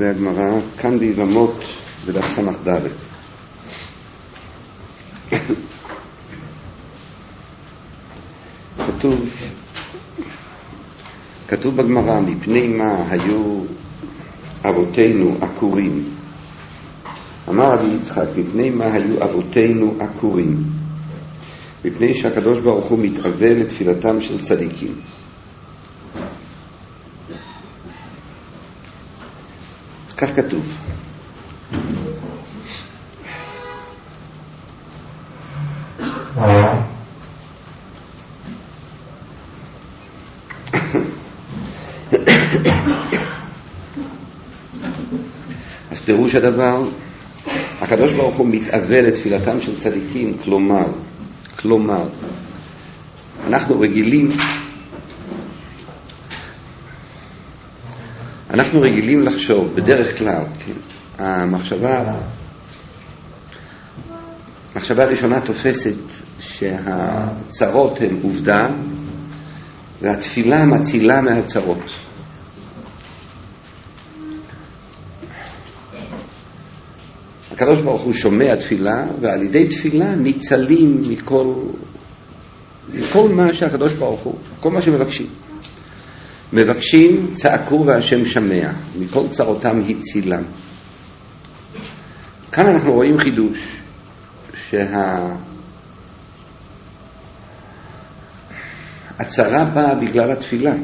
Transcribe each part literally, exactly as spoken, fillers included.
דברי הגמרא, כאן ביבמות בדף סמך ד'. כתוב, כתוב בגמרא, מפני מה היו אבותינו עקורים. אמר רבי יצחק, מפני מה היו אבותינו עקורים? מפני שהקדוש ברוך הוא מתאווה לתפילתם של צדיקים. כך כתוב. אז פירוש הדבר, הקדוש ברוך הוא מתאווה לתפילתם של צדיקים, כלומר, כלומר, אנחנו רגילים, אנחנו רגילים לחשוב, בדרך כלל, כן, המחשבה, המחשבה הראשונה תופסת שהצרות הן עובדה, והתפילה מצילה מהצרות. הקדוש ברוך הוא שומע תפילה, ועל ידי תפילה ניצלים מכל, מכל מה שהקדוש ברוך הוא, כל מה שמבקשים. מבקשים, צעקו והשם שמע, מכל צרותם הצילם. כאן אנחנו רואים חידוש, שהצרה באה בגלל התפילה.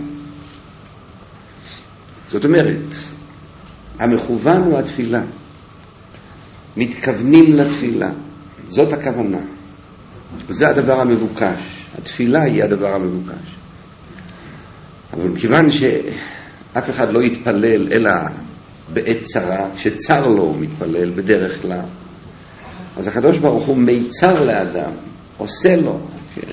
זאת אומרת, המכוון הוא התפילה. מתכוונים לתפילה. זאת הכוונה. זה הדבר המבוקש. התפילה היא הדבר המבוקש. אבל כיוון שאף אחד לא יתפלל אלא בעת צרה, שצר לו הוא מתפלל בדרך כלל, אז הקדוש ברוך הוא מיצר לאדם, עושה לו, כן,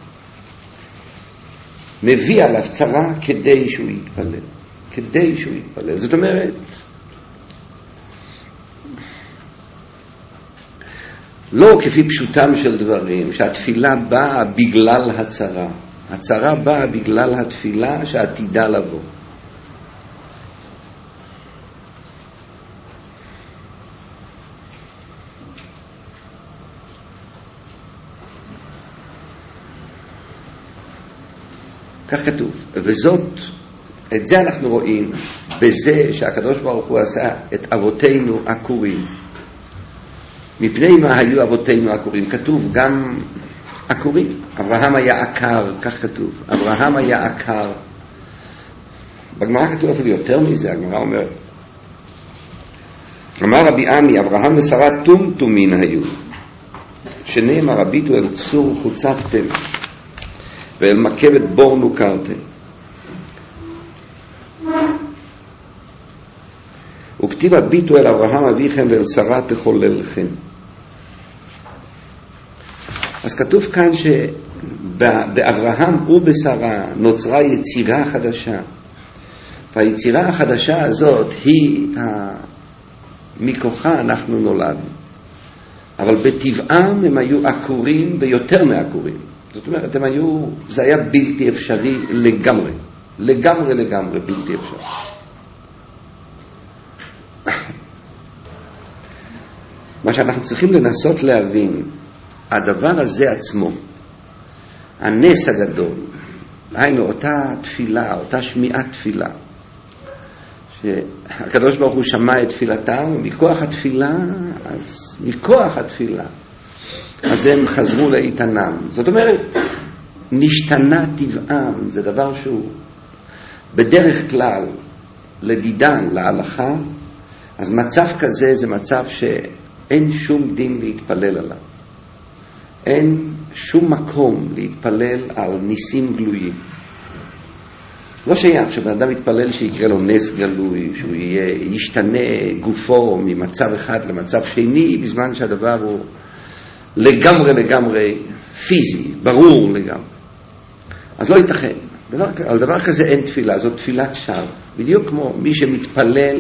מביא עליו צרה כדי שהוא יתפלל. כדי שהוא יתפלל. זאת אומרת, לא כפי פשוטם של דברים, שהתפילה באה בגלל הצרה. הצרה באה בגלל התפילה שעתידה לבוא. כך כתוב. וזאת, את זה אנחנו רואים בזה שהקדוש ברוך הוא עשה את אבותינו עקורים. מפני מה היו אבותינו עקורים? כתוב גם עקורים. אברהם היה עקר, כך כתוב. אברהם היה עקר. בגמרא כתוב אפילו יותר מזה, הגמרא אומרת. אמר רבי עמי, אברהם ושרה טומטומין היו. שנאמר, הביטו אל צור חוצבתם, ואל מקבת בור נוכרתם. וכתיב הביטו אל אברהם אביכם ואל שרה תחוללכם. אז כתוב כאן שבאברהם ובשרה נוצרה יצירה חדשה, והיצירה החדשה הזאת היא מכוחה אנחנו נולדנו, אבל בטבעם הם היו עקורים ביותר מעקורים. זאת אומרת, הם היו, זה היה בלתי אפשרי לגמרי, לגמרי לגמרי בלתי אפשרי. מה שאנחנו צריכים לנסות להבין, הדבר הזה עצמו, הנס הגדול, היינו אותה תפילה, אותה שמיעת תפילה, שהקדוש ברוך הוא שמע את תפילתם, ומכוח התפילה, אז מכוח התפילה, אז הם חזרו לאיתנם. זאת אומרת, נשתנה טבעם, זה דבר שהוא בדרך כלל לדידן, להלכה, אז מצב כזה זה מצב שאין שום דין להתפלל עליו. אין שום מקום להתפלל על ניסים גלויים. לא שייך שבן אדם יתפלל שיקרה לו נס גלוי, שהוא יהיה, ישתנה גופו ממצב אחד למצב שני, בזמן שהדבר הוא לגמרי לגמרי פיזי, ברור לגמרי. אז לא ייתכן. דבר, על דבר כזה אין תפילה, זאת תפילת שווא. בדיוק כמו מי שמתפלל,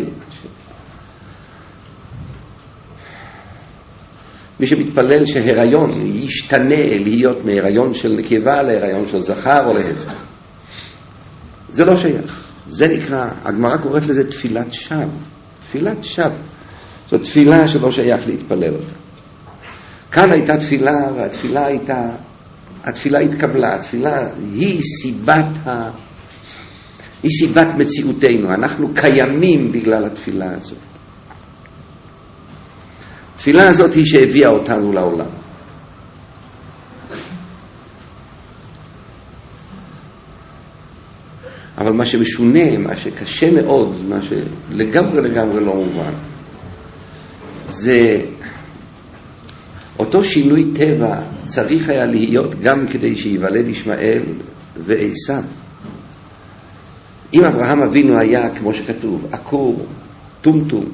מי שמתפלל שהיריון ישתנה להיות מהיריון של נקבה להיריון של זכר או להפך. זה לא שייך. זה נקרא, הגמרא קוראת לזה תפילת שווא. תפילת שווא. זו תפילה שלא שייך להתפלל אותה. כאן הייתה תפילה, והתפילה הייתה, התפילה התקבלה, התפילה היא סיבת ה... היא סיבת מציאותנו, אנחנו קיימים בגלל התפילה הזאת. התפילה הזאת היא שהביאה אותנו לעולם. אבל מה שמשונה, מה שקשה מאוד, מה שלגמרי לגמרי לא מובן, זה אותו שינוי טבע צריך היה להיות גם כדי שיוולד ישמעאל ועשיו. אם אברהם אבינו היה, כמו שכתוב, עקור, טומטום,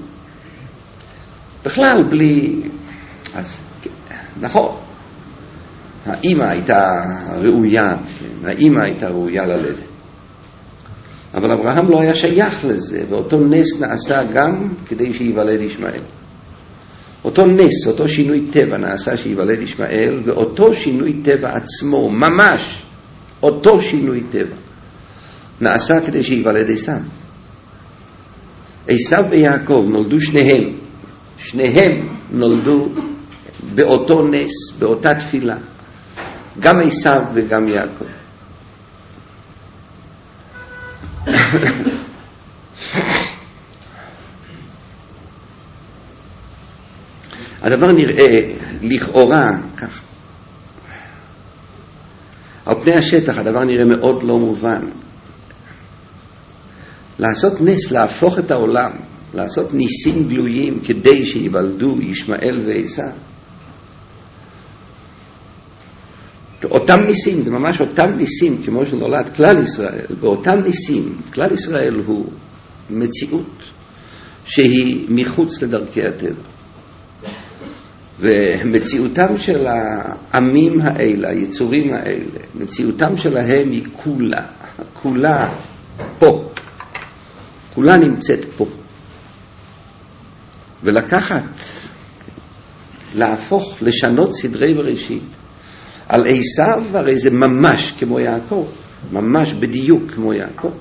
בכלל בלי... אז נכון, האמא הייתה ראויה, האמא הייתה ראויה ללדת. אבל אברהם לא היה שייך לזה, ואותו נס נעשה גם כדי שיוולד ישמעאל. אותו נס, אותו שינוי טבע נעשה שיוולד ישמעאל, ואותו שינוי טבע עצמו, ממש, אותו שינוי טבע, נעשה כדי שיוולד עשיו. עשיו ויעקב נולדו שניהם, שניהם נולדו באותו נס, באותה תפילה, גם עשיו וגם יעקב. הדבר נראה לכאורה כך. על פני השטח הדבר נראה מאוד לא מובן. לעשות נס, להפוך את העולם, לעשות ניסים גלויים כדי שיוולדו ישמעאל ועשיו. אותם ניסים, זה ממש אותם ניסים כמו שנולד כלל ישראל, באותם ניסים, כלל ישראל הוא מציאות שהיא מחוץ לדרכי הטבע. ומציאותם של העמים האלה, היצורים האלה, מציאותם שלהם היא כולה, כולה פה, כולה נמצאת פה. ולקחת, להפוך, לשנות סדרי בראשית, על עשיו הרי זה ממש כמו יעקב, ממש בדיוק כמו יעקב.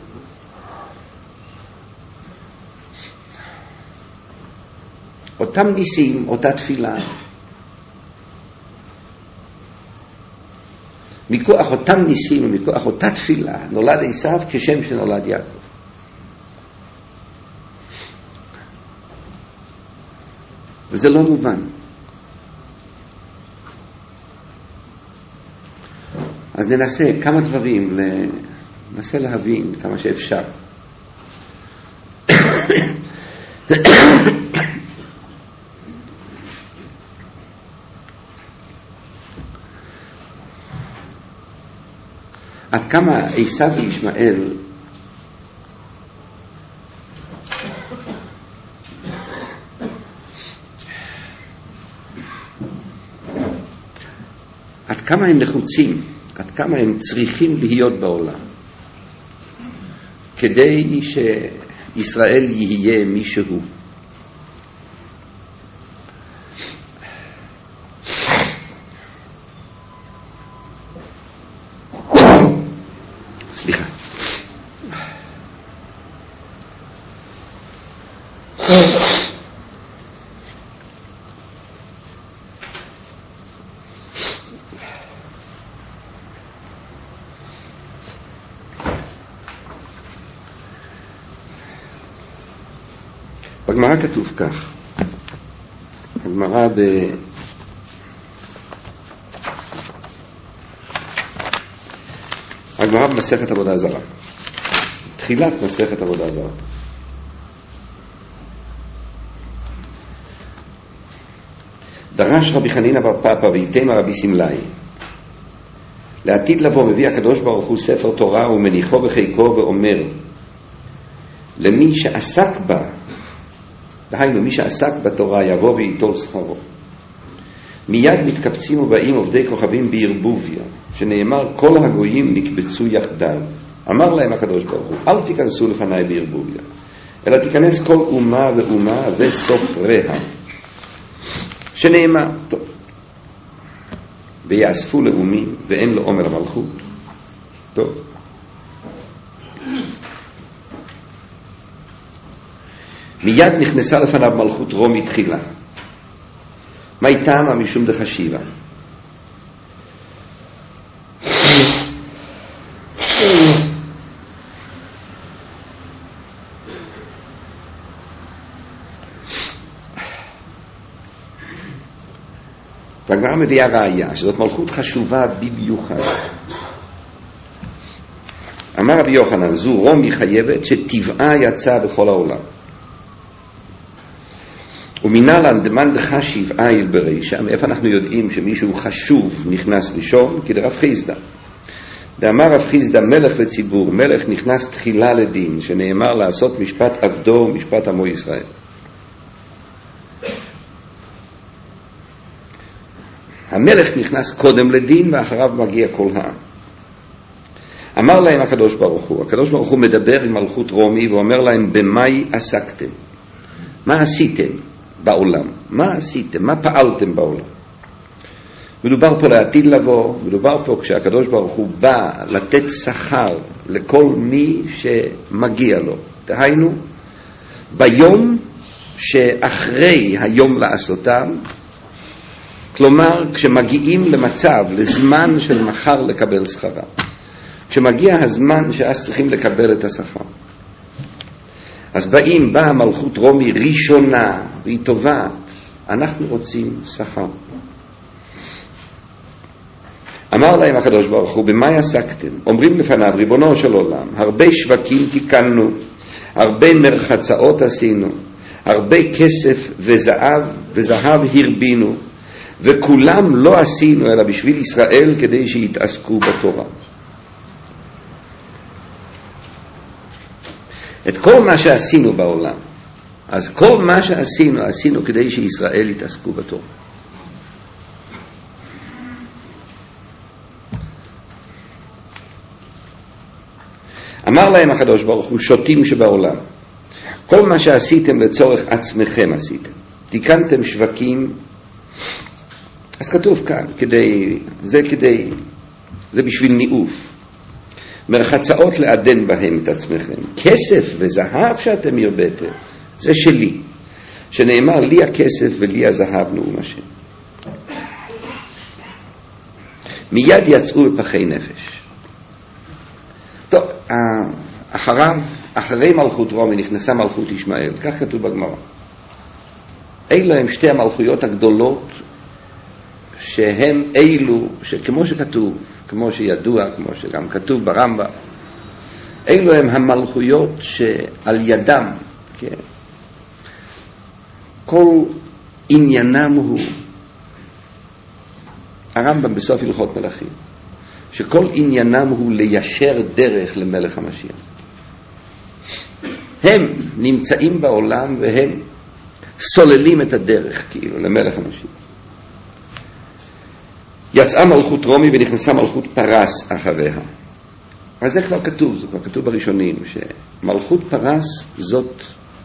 אותם ניסים, אותה תפילה, מכוח אותם ניסים ומכוח אותה תפילה נולד עשיו כשם שנולד יעקב. וזה לא מובן. אז ננסה כמה דברים, ננסה להבין כמה שאפשר. עד כמה עשיו וישמעאל עד כמה הם נחוצים, עד כמה הם צריכים להיות בעולם כדי שישראל יהיה מישהו. סליחה. בגמרא כתוב כך, הגמרא ב... הגמרא במסכת עבודה זרה, תחילת מסכת עבודה זרה. דרש רבי חנינא בר פפא ויתימה רבי סמלאי, לעתיד לבוא מביא הקדוש ברוך הוא ספר תורה ומניחו בחיקו ואומר, למי שעסק בה, דהיינו מי שעסק בתורה יבוא ואיתו שכרו. מיד מתקבצים ובאים עובדי כוכבים בערבוביה, שנאמר כל הגויים נקבצו יחדיו. אמר להם הקדוש ברוך הוא, אל תיכנסו לפניי בערבוביה, אלא תיכנס כל אומה ואומה וסופריה, שנאמר טוב, ויאספו לאומים ואין לו עומר המלכות. טוב, מיד נכנסה לפניו מלכות רומי תחילה. מה איתם? משום דחשיבה. והגמרא מביאה ראיה שזאת מלכות חשובה במיוחד. אמר רבי יוחנן, זו רומי חייבת שטבעה יצא בכל העולם. ומנהלן דמן דחשיב איל ברישה, מאיפה אנחנו יודעים שמישהו חשוב נכנס לישון? כי דרב חיסדא. דאמר רב חיסדא מלך וציבור, מלך נכנס תחילה לדין, שנאמר לעשות משפט עבדו ומשפט עמו ישראל. המלך נכנס קודם לדין ואחריו מגיע כל העם. אמר להם הקדוש ברוך הוא, הקדוש ברוך הוא מדבר עם מלכות רומי ואומר להם, במאי עסקתם? מה עשיתם בעולם? מה עשיתם? מה פעלתם בעולם? מדובר פה לעתיד לבוא, מדובר פה כשהקדוש ברוך הוא בא לתת שכר לכל מי שמגיע לו. דהיינו, ביום שאחרי היום לעשותם, כלומר, כשמגיעים למצב, לזמן של מחר לקבל שכרה. כשמגיע הזמן שאז צריכים לקבל את השכר. אז באים, באה מלכות רומי ראשונה, והיא טובעת, אנחנו רוצים שכר. אמר להם הקדוש ברוך הוא, במה עסקתם? אומרים לפניו, ריבונו של עולם, הרבה שווקים תיקנו, הרבה מרחצאות עשינו, הרבה כסף וזהב, וזהב הרבינו, וכולם לא עשינו אלא בשביל ישראל כדי שיתעסקו בתורה. את כל מה שעשינו בעולם, אז כל מה שעשינו, עשינו כדי שישראל יתעסקו בתורה. אמר להם הקדוש ברוך הוא, שוטים שבעולם, כל מה שעשיתם לצורך עצמכם עשיתם. תיקנתם שווקים, אז כתוב כאן, כדי, זה כדי, זה בשביל ניאוף. מרחצאות לעדן בהם את עצמכם. כסף וזהב שאתם הרבאתם, זה שלי. שנאמר, לי הכסף ולי הזהב נאום השם. מיד יצאו בפחי נפש. טוב, אחריו, אחרי מלכות רומי נכנסה מלכות ישמעאל, כך כתוב בגמרא. אלו הם שתי המלכויות הגדולות, שהם אילו, שכמו שכתוב, כמו שידוע, כמו שגם כתוב ברמב"ם, אלו הם המלכויות שעל ידם, כן, כל עניינם הוא, הרמב"ם בסוף הלכות מלכים, שכל עניינם הוא ליישר דרך למלך המשיח. הם נמצאים בעולם והם סוללים את הדרך כאילו למלך המשיח. יצאה מלכות רומי ונכנסה מלכות פרס אחריה. אז זה כבר כתוב, זה כבר כתוב בראשונים, שמלכות פרס זאת,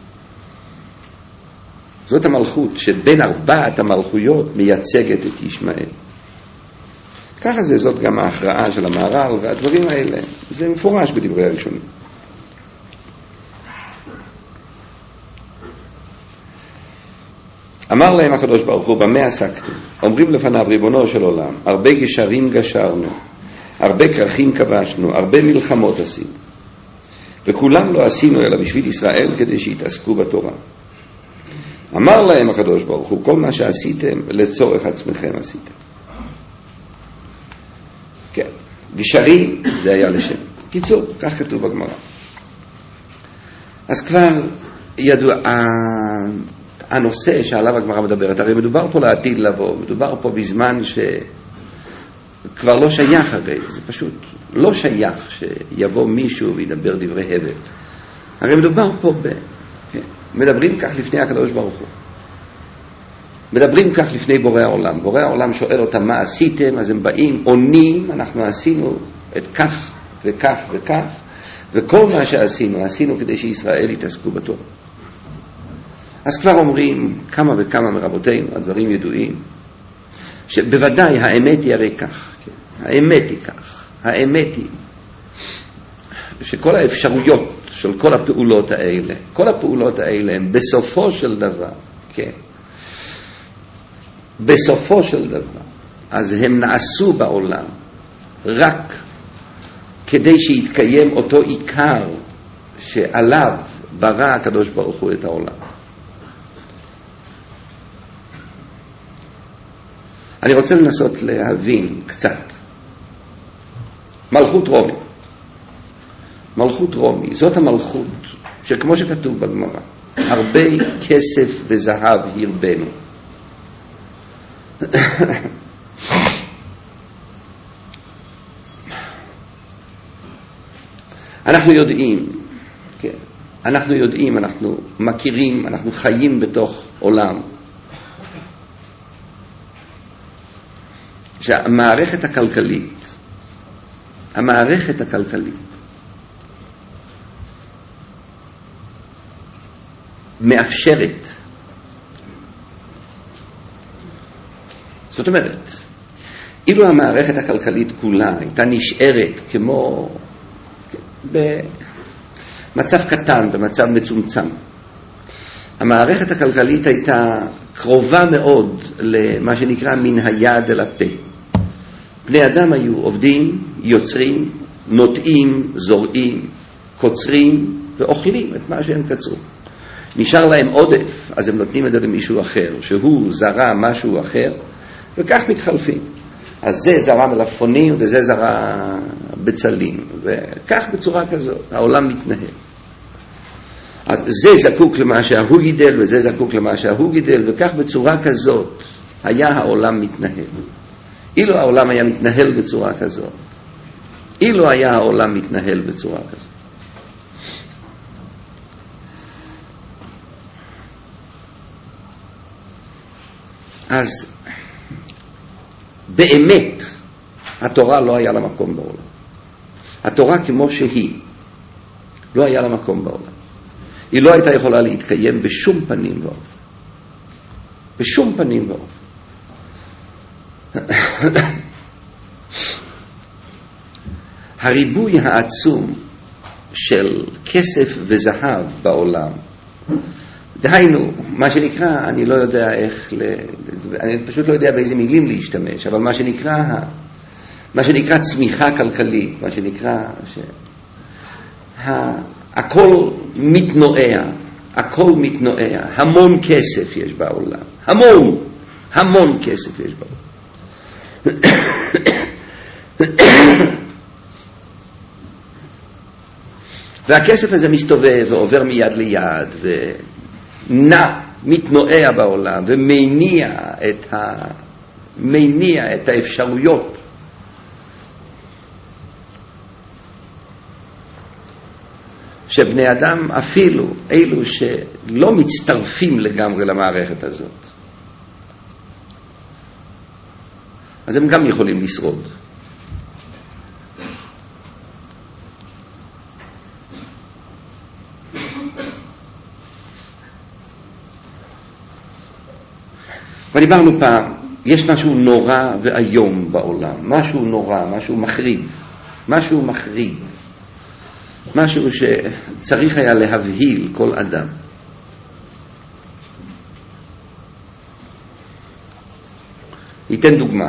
זאת המלכות שבין ארבעת המלכויות מייצגת את ישמעאל. ככה זה, זאת גם ההכרעה של המהר"ל והדברים האלה, זה מפורש בדברי הראשונים. אמר להם הקדוש ברוך הוא, במה עסקתם? אומרים לפניו, ריבונו של עולם, הרבה גשרים גשרנו, הרבה כרכים כבשנו, הרבה מלחמות עשינו, וכולם לא עשינו אלא בשביל ישראל כדי שיתעסקו בתורה. אמר להם הקדוש ברוך הוא, כל מה שעשיתם לצורך עצמכם עשיתם. כן, גשרים זה היה לשם. קיצור, כך כתוב בגמרא. אז כבר ידוע, הנושא שעליו הגמרא מדברת, הרי מדובר פה לעתיד לבוא, מדובר פה בזמן שכבר לא שייך, הרי זה פשוט לא שייך שיבוא מישהו וידבר דברי הבל. הרי מדובר פה ב... כן, מדברים כך לפני הקדוש ברוך הוא, מדברים כך לפני בורא העולם. בורא העולם שואל אותם מה עשיתם, אז הם באים, עונים, אנחנו עשינו את כך וכך וכך, וכל מה שעשינו, עשינו כדי שישראל יתעסקו בתורה. אז כבר אומרים כמה וכמה מרבותינו, הדברים ידועים, שבוודאי האמת היא הרי כך, כן? האמת היא כך, האמת היא שכל האפשרויות של כל הפעולות האלה. כל הפעולות האלה הם בסופו של דבר, כן, בסופו של דבר, אז הם נעשו בעולם רק כדי שיתקיים אותו עיקר שעליו ברא הקדוש ברוך הוא את העולם. אני רוצה לנסות להבין קצת. מלכות רומי. מלכות רומי, זאת המלכות שכמו שכתוב בגמרא, הרבה כסף וזהב הרבנו. אנחנו יודעים, כן, אנחנו יודעים, אנחנו מכירים, אנחנו חיים בתוך עולם שהמערכת הכלכלית, המערכת הכלכלית מאפשרת, זאת אומרת, אילו המערכת הכלכלית כולה הייתה נשארת כמו במצב קטן, במצב מצומצם, המערכת הכלכלית הייתה קרובה מאוד למה שנקרא מן היד אל הפה. בני אדם היו עובדים, יוצרים, נוטעים, זורעים, קוצרים ואוכלים את מה שהם קצרו. נשאר להם עודף, אז הם נותנים את זה למישהו אחר, שהוא זרע משהו אחר, וכך מתחלפים. אז זה זרע מלפפונים וזה זרע בצלים, וכך בצורה כזאת העולם מתנהל. אז זה זקוק למה שההוא גידל וזה זקוק למה שההוא גידל, וכך בצורה כזאת היה העולם מתנהל. אילו העולם היה מתנהל בצורה כזאת, אילו היה העולם מתנהל בצורה כזאת, אז באמת התורה לא היה לה מקום בעולם. התורה כמו שהיא לא היה לה מקום בעולם. היא לא הייתה יכולה להתקיים בשום פנים ואופן. בשום פנים ואופן. הריבוי העצום של כסף וזהב בעולם, דהיינו, מה שנקרא, אני לא יודע איך, אני פשוט לא יודע באיזה מילים להשתמש, אבל מה שנקרא, מה שנקרא צמיחה כלכלית, מה שנקרא, ש... הכל מתנועע, הכל מתנועע, המון כסף יש בעולם, המון, המון כסף יש בעולם. והכסף הזה מסתובב ועובר מיד ליד ונע, מתנועע בעולם ומניע את ה... מניע את האפשרויות שבני אדם, אפילו אלו שלא מצטרפים לגמרי למערכת הזאת, אז הם גם יכולים לשרוד. ודיברנו פעם, יש משהו נורא ואיום בעולם, משהו נורא, משהו מחריד, משהו מחריד, משהו שצריך היה להבהיל כל אדם. ניתן דוגמה.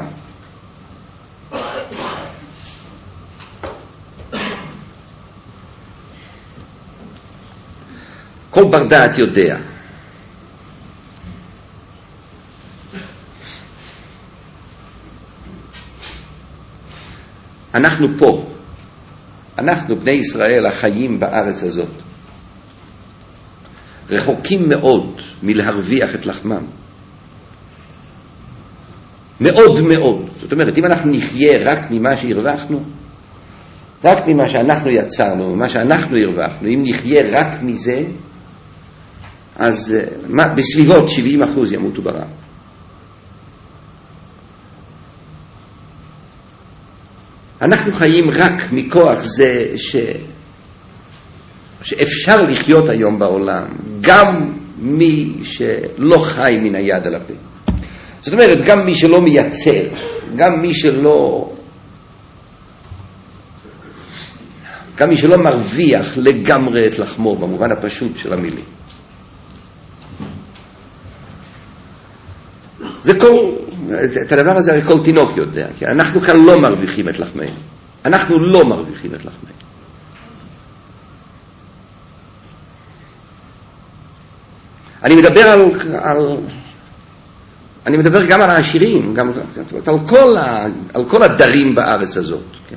כל בר דעת יודע אנחנו פה, אנחנו בני ישראל החיים בארץ הזאת, רחוקים מאוד מלהרוויח את לחמם. מאוד מאוד. זאת אומרת, אם אנחנו נחיה רק ממה שהרווחנו, רק ממה שאנחנו יצרנו, ממה שאנחנו הרווחנו, אם נחיה רק מזה, אז מה, בסביבות שבעים אחוז ימותו ברעב. אנחנו חיים רק מכוח זה ש... שאפשר לחיות היום בעולם, גם מי שלא חי מן היד על הפה. זאת אומרת, גם מי שלא מייצר, גם מי שלא גם מי שלא מרוויח לגמרי את לחמו במובן הפשוט של המילים. זה כל, את הדבר הזה הרי כל תינוק יודע, כי אנחנו כאן לא מרוויחים את לחמנו. אנחנו לא מרוויחים את לחמנו. אני מדבר על, על אני מדבר גם על העשירים, גם על כל, ה, על כל הדרים בארץ הזאת. כן?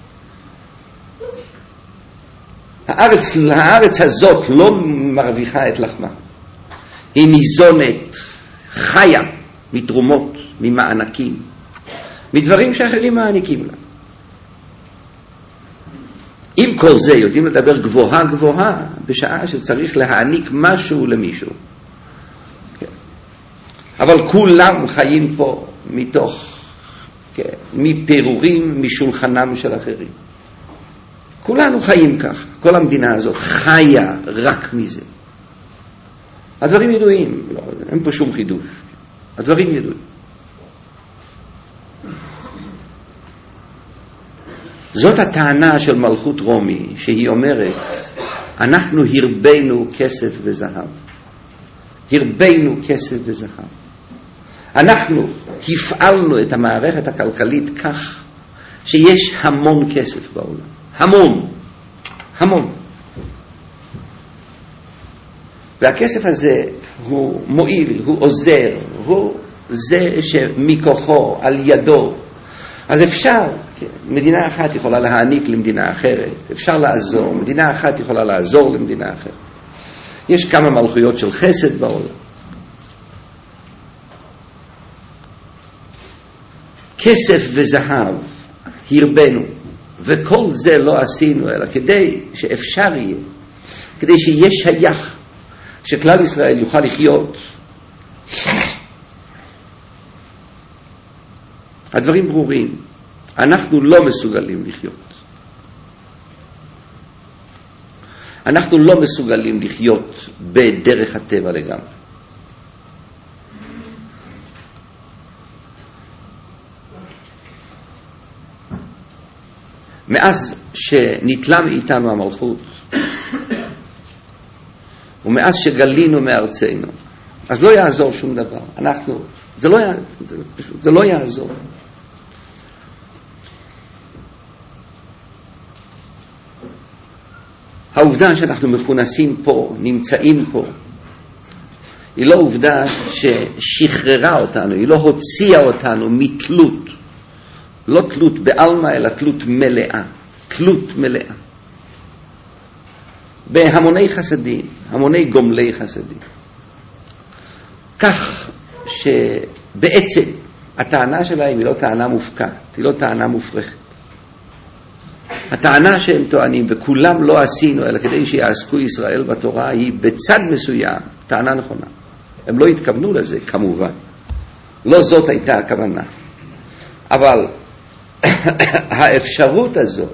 הארץ, הארץ הזאת לא מרוויחה את לחמה. היא ניזונת, חיה, מתרומות, ממענקים, מדברים שאחרים מעניקים לה. עם כל זה יודעים לדבר גבוהה גבוהה בשעה שצריך להעניק משהו למישהו. כן. אבל כולם חיים פה מתוך, כן, מפירורים, משולחנם של אחרים. כולנו חיים כך. כל המדינה הזאת חיה רק מזה. הדברים ידועים, לא, אין פה שום חידוש. הדברים ידועים. זאת הטענה של מלכות רומי, שהיא אומרת, אנחנו הרבנו כסף וזהב. הרבנו כסף וזהב. אנחנו הפעלנו את המערכת הכלכלית כך, שיש המון כסף בעולם. המון. המון. והכסף הזה הוא מועיל, הוא עוזר, הוא זה שמכוחו, על ידו. אז אפשר, מדינה אחת יכולה להעניק למדינה אחרת, אפשר לעזור, מדינה אחת יכולה לעזור למדינה אחרת. יש כמה מלכויות של חסד בעולם. כסף וזהב הרבנו, וכל זה לא עשינו, אלא כדי שאפשר יהיה, כדי שיהיה שייך, שכלל ישראל יוכל לחיות. הדברים ברורים. אנחנו לא מסוגלים לחיות. אנחנו לא מסוגלים לחיות בדרך הטבע לגמרי. מאז שניטלה מאיתנו המלכות, ומאז שגלינו מארצנו, אז לא יעזור שום דבר. אנחנו, זה לא, זה, זה לא יעזור. העובדה שאנחנו מכונסים פה, נמצאים פה, היא לא עובדה ששחררה אותנו, היא לא הוציאה אותנו מתלות. לא תלות בעלמא, אלא תלות מלאה. תלות מלאה. בהמוני חסדים, המוני גומלי חסדים. כך שבעצם הטענה שלהם היא לא טענה מופקעת, היא לא טענה מופרכת. הטענה שהם טוענים, וכולם לא עשינו, אלא כדי שיעסקו ישראל בתורה, היא בצד מסוים, טענה נכונה. הם לא התכוונו לזה, כמובן. לא זאת הייתה הכוונה. אבל האפשרות הזאת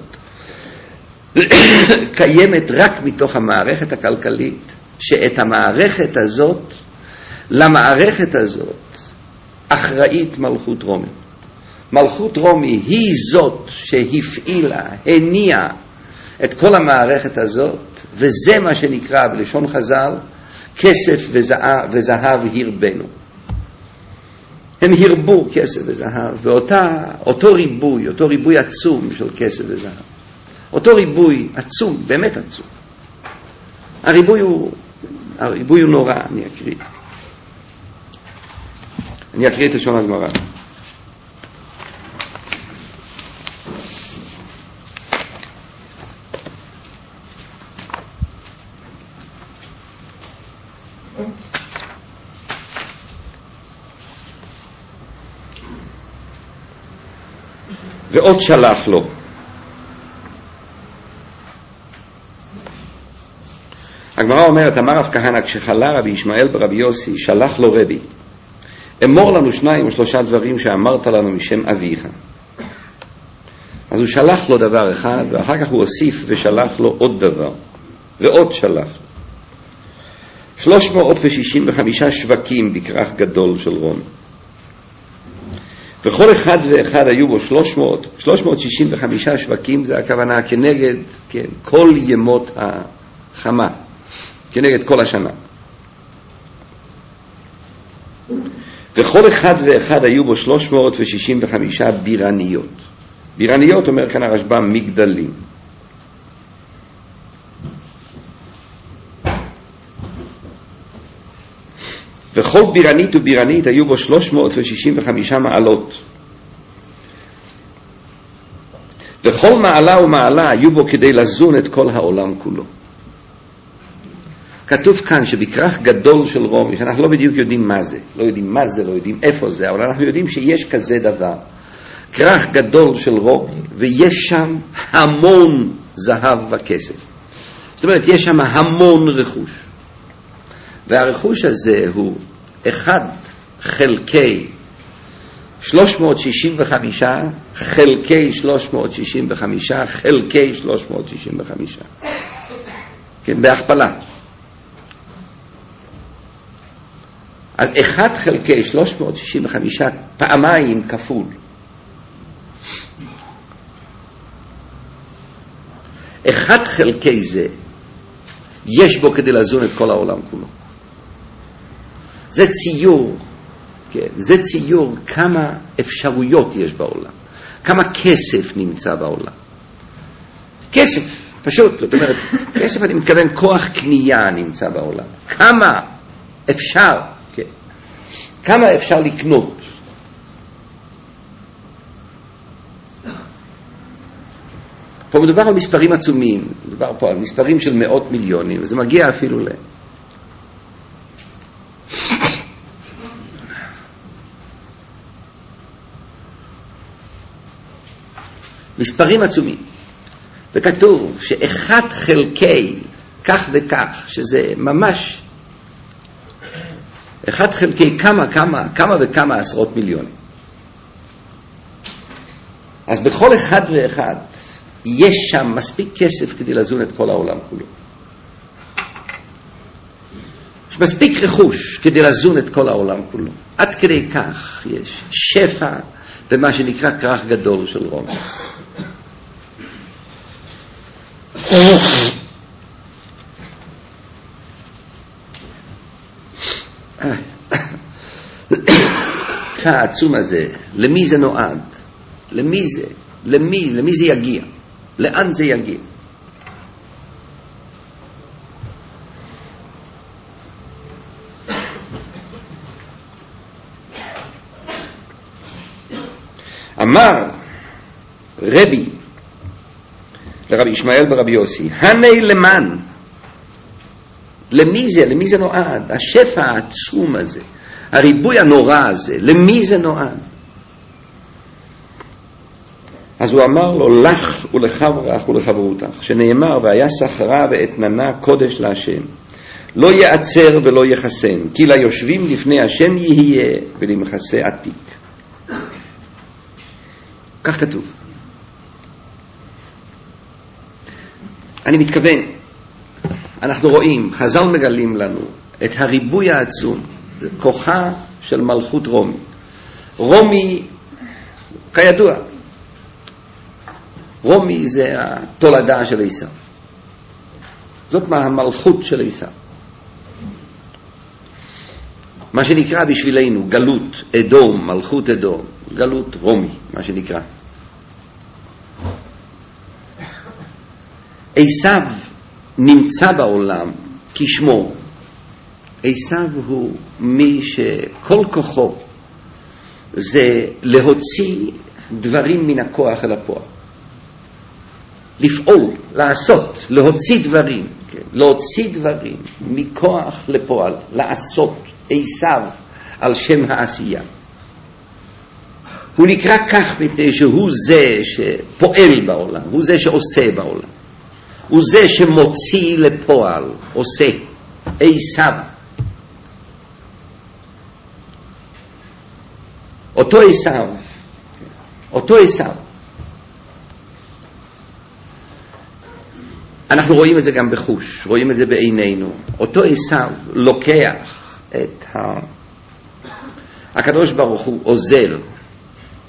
קיימת רק מתוך המערכת הכלכלית, שאת המערכת הזאת, למערכת הזאת, אחראית מלכות רומי. מלכות רומי היא זאת שהפעילה, הניעה את כל המערכת הזאת, וזה מה שנקרא בלשון חז"ל, כסף וזהב, וזהב הרבנו. הם הרבו כסף וזהב, ואותו ריבוי, אותו ריבוי עצום של כסף וזהב. אותו ריבוי עצום, באמת עצום. הריבוי הוא, הריבוי הוא נורא, אני אקריא. אני אקריא את לשון הגמרא. ועוד שלח לו. הגמרא אומרת, אמר רב כהנא, כשחלה רבי ישמעאל ברבי יוסי, שלח לו רבי, אמור לנו שניים או שלושה דברים שאמרת לנו משם אביך. אז הוא שלח לו דבר אחד, ואחר כך הוא הוסיף ושלח לו עוד דבר, ועוד שלח. שלוש מאות ושישים וחמישה שווקים בכרך גדול של רום. וכל אחד ואחד היו בו שלוש מאות, שלוש מאות שישים וחמישה שווקים, זה הכוונה כנגד, כן, כל ימות החמה, כנגד כל השנה. וכל אחד ואחד היו בו שלוש מאות שישים וחמישה בירניות. בירניות אומר כאן הרשב"ם מגדלים. וכל בירנית ובירנית היו בו שלוש מאות שישים וחמישה מעלות. וכל מעלה ומעלה היו בו כדי לזון את כל העולם כולו. כתוב כאן שבכרך גדול של רומי, שאנחנו לא בדיוק יודעים מה זה, לא יודעים מה זה, לא יודעים איפה זה, אבל אנחנו יודעים שיש כזה דבר, כרך גדול של רומי, ויש שם המון זהב וכסף. זאת אומרת, יש שם המון רכוש. והרכוש הזה הוא אחד חלקי שלוש מאות שישים וחמישה חלקי שלוש מאות שישים וחמישה חלקי שלוש מאות שישים וחמישה. כן, בהכפלה. אז אחד חלקי שלוש מאות שישים וחמישה פעמיים כפול. אחד חלקי זה יש בו כדי לזון את כל העולם כולו. זה ציור, כן, זה ציור כמה אפשרויות יש בעולם, כמה כסף נמצא בעולם. כסף, פשוט, זאת אומרת, כסף אני מתכוון כוח קנייה נמצא בעולם. כמה אפשר, כן, כמה אפשר לקנות. פה מדובר על מספרים עצומים, מדובר פה על מספרים של מאות מיליונים, וזה מגיע אפילו ל... מספרים עצומים. וכתוב שאחד חלקי כך וכך, שזה ממש אחד חלקי כמה, כמה, כמה וכמה עשרות מיליונים. אז בכל אחד ואחד יש שם מספיק כסף כדי לזון את כל העולם כולו. יש מספיק רכוש כדי לזון את כל העולם כולו. עד כדי כך יש שפע במה שנקרא כרך גדול של רומי. העצום הזה, למי זה נועד? למי זה? למי? למי זה יגיע? לאן זה יגיע? אמר רבי לרבי ישמעאל ברבי יוסי, הני למן, למי זה? למי זה נועד? השפע העצום הזה, הריבוי הנורא הזה, למי זה נועד? אז הוא אמר לו, לך ולחברך ולחברותך, שנאמר, והיה שכרה ואתננה קודש להשם, לא יעצר ולא יחסן, כי ליושבים לפני השם יהיה ולמחסה עתיק. כך כתוב. אני מתכוון, אנחנו רואים, חז"ל מגלים לנו את הריבוי העצום, כוחה של מלכות רומי. רומי, כידוע, רומי זה התולדה של עשיו. זאת מה המלכות של עשיו. מה שנקרא בשבילנו גלות אדום, מלכות אדום, גלות רומי, מה שנקרא. עשיו נמצא בעולם כשמו. עשיו הוא מי שכל כוחו זה להוציא דברים מן הכוח אל הפועל. לפעול, לעשות, להוציא דברים, כן? להוציא דברים מכוח לפועל, לעשות. עשיו על שם העשייה. הוא נקרא כך מפני שהוא זה שפועל בעולם, הוא זה שעושה בעולם. הוא זה שמוציא לפועל, עושה. עשיו. אותו עשיו, אותו עשיו. אנחנו רואים את זה גם בחוש, רואים את זה בעינינו. אותו עשיו לוקח את ה... הקדוש ברוך הוא עוזר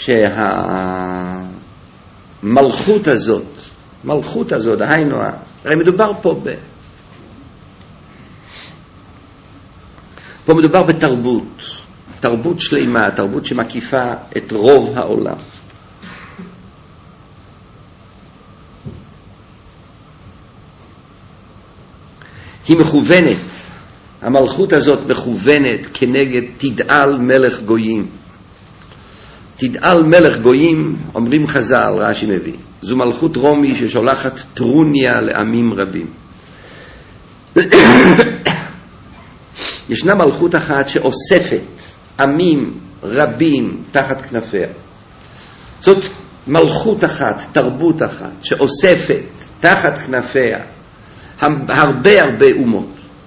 שהמלכות הזאת, מלכות הזאת, היינו, הרי מדובר פה ב... פה מדובר בתרבות, תרבות שלמה, תרבות שמקיפה את רוב העולם. היא מכוונת, המלכות הזאת מכוונת כנגד תדעל מלך גויים. תדעל מלך גויים, אומרים חז"ל, רש"י מביא, זו מלכות רומי ששולחת טרוניה לעמים רבים. ישנה מלכות אחת שאוספת עמים רבים תחת כנפיה. זאת מלכות אחת, תרבות אחת, שאוספת תחת כנפיה הרבה הרבה אומות.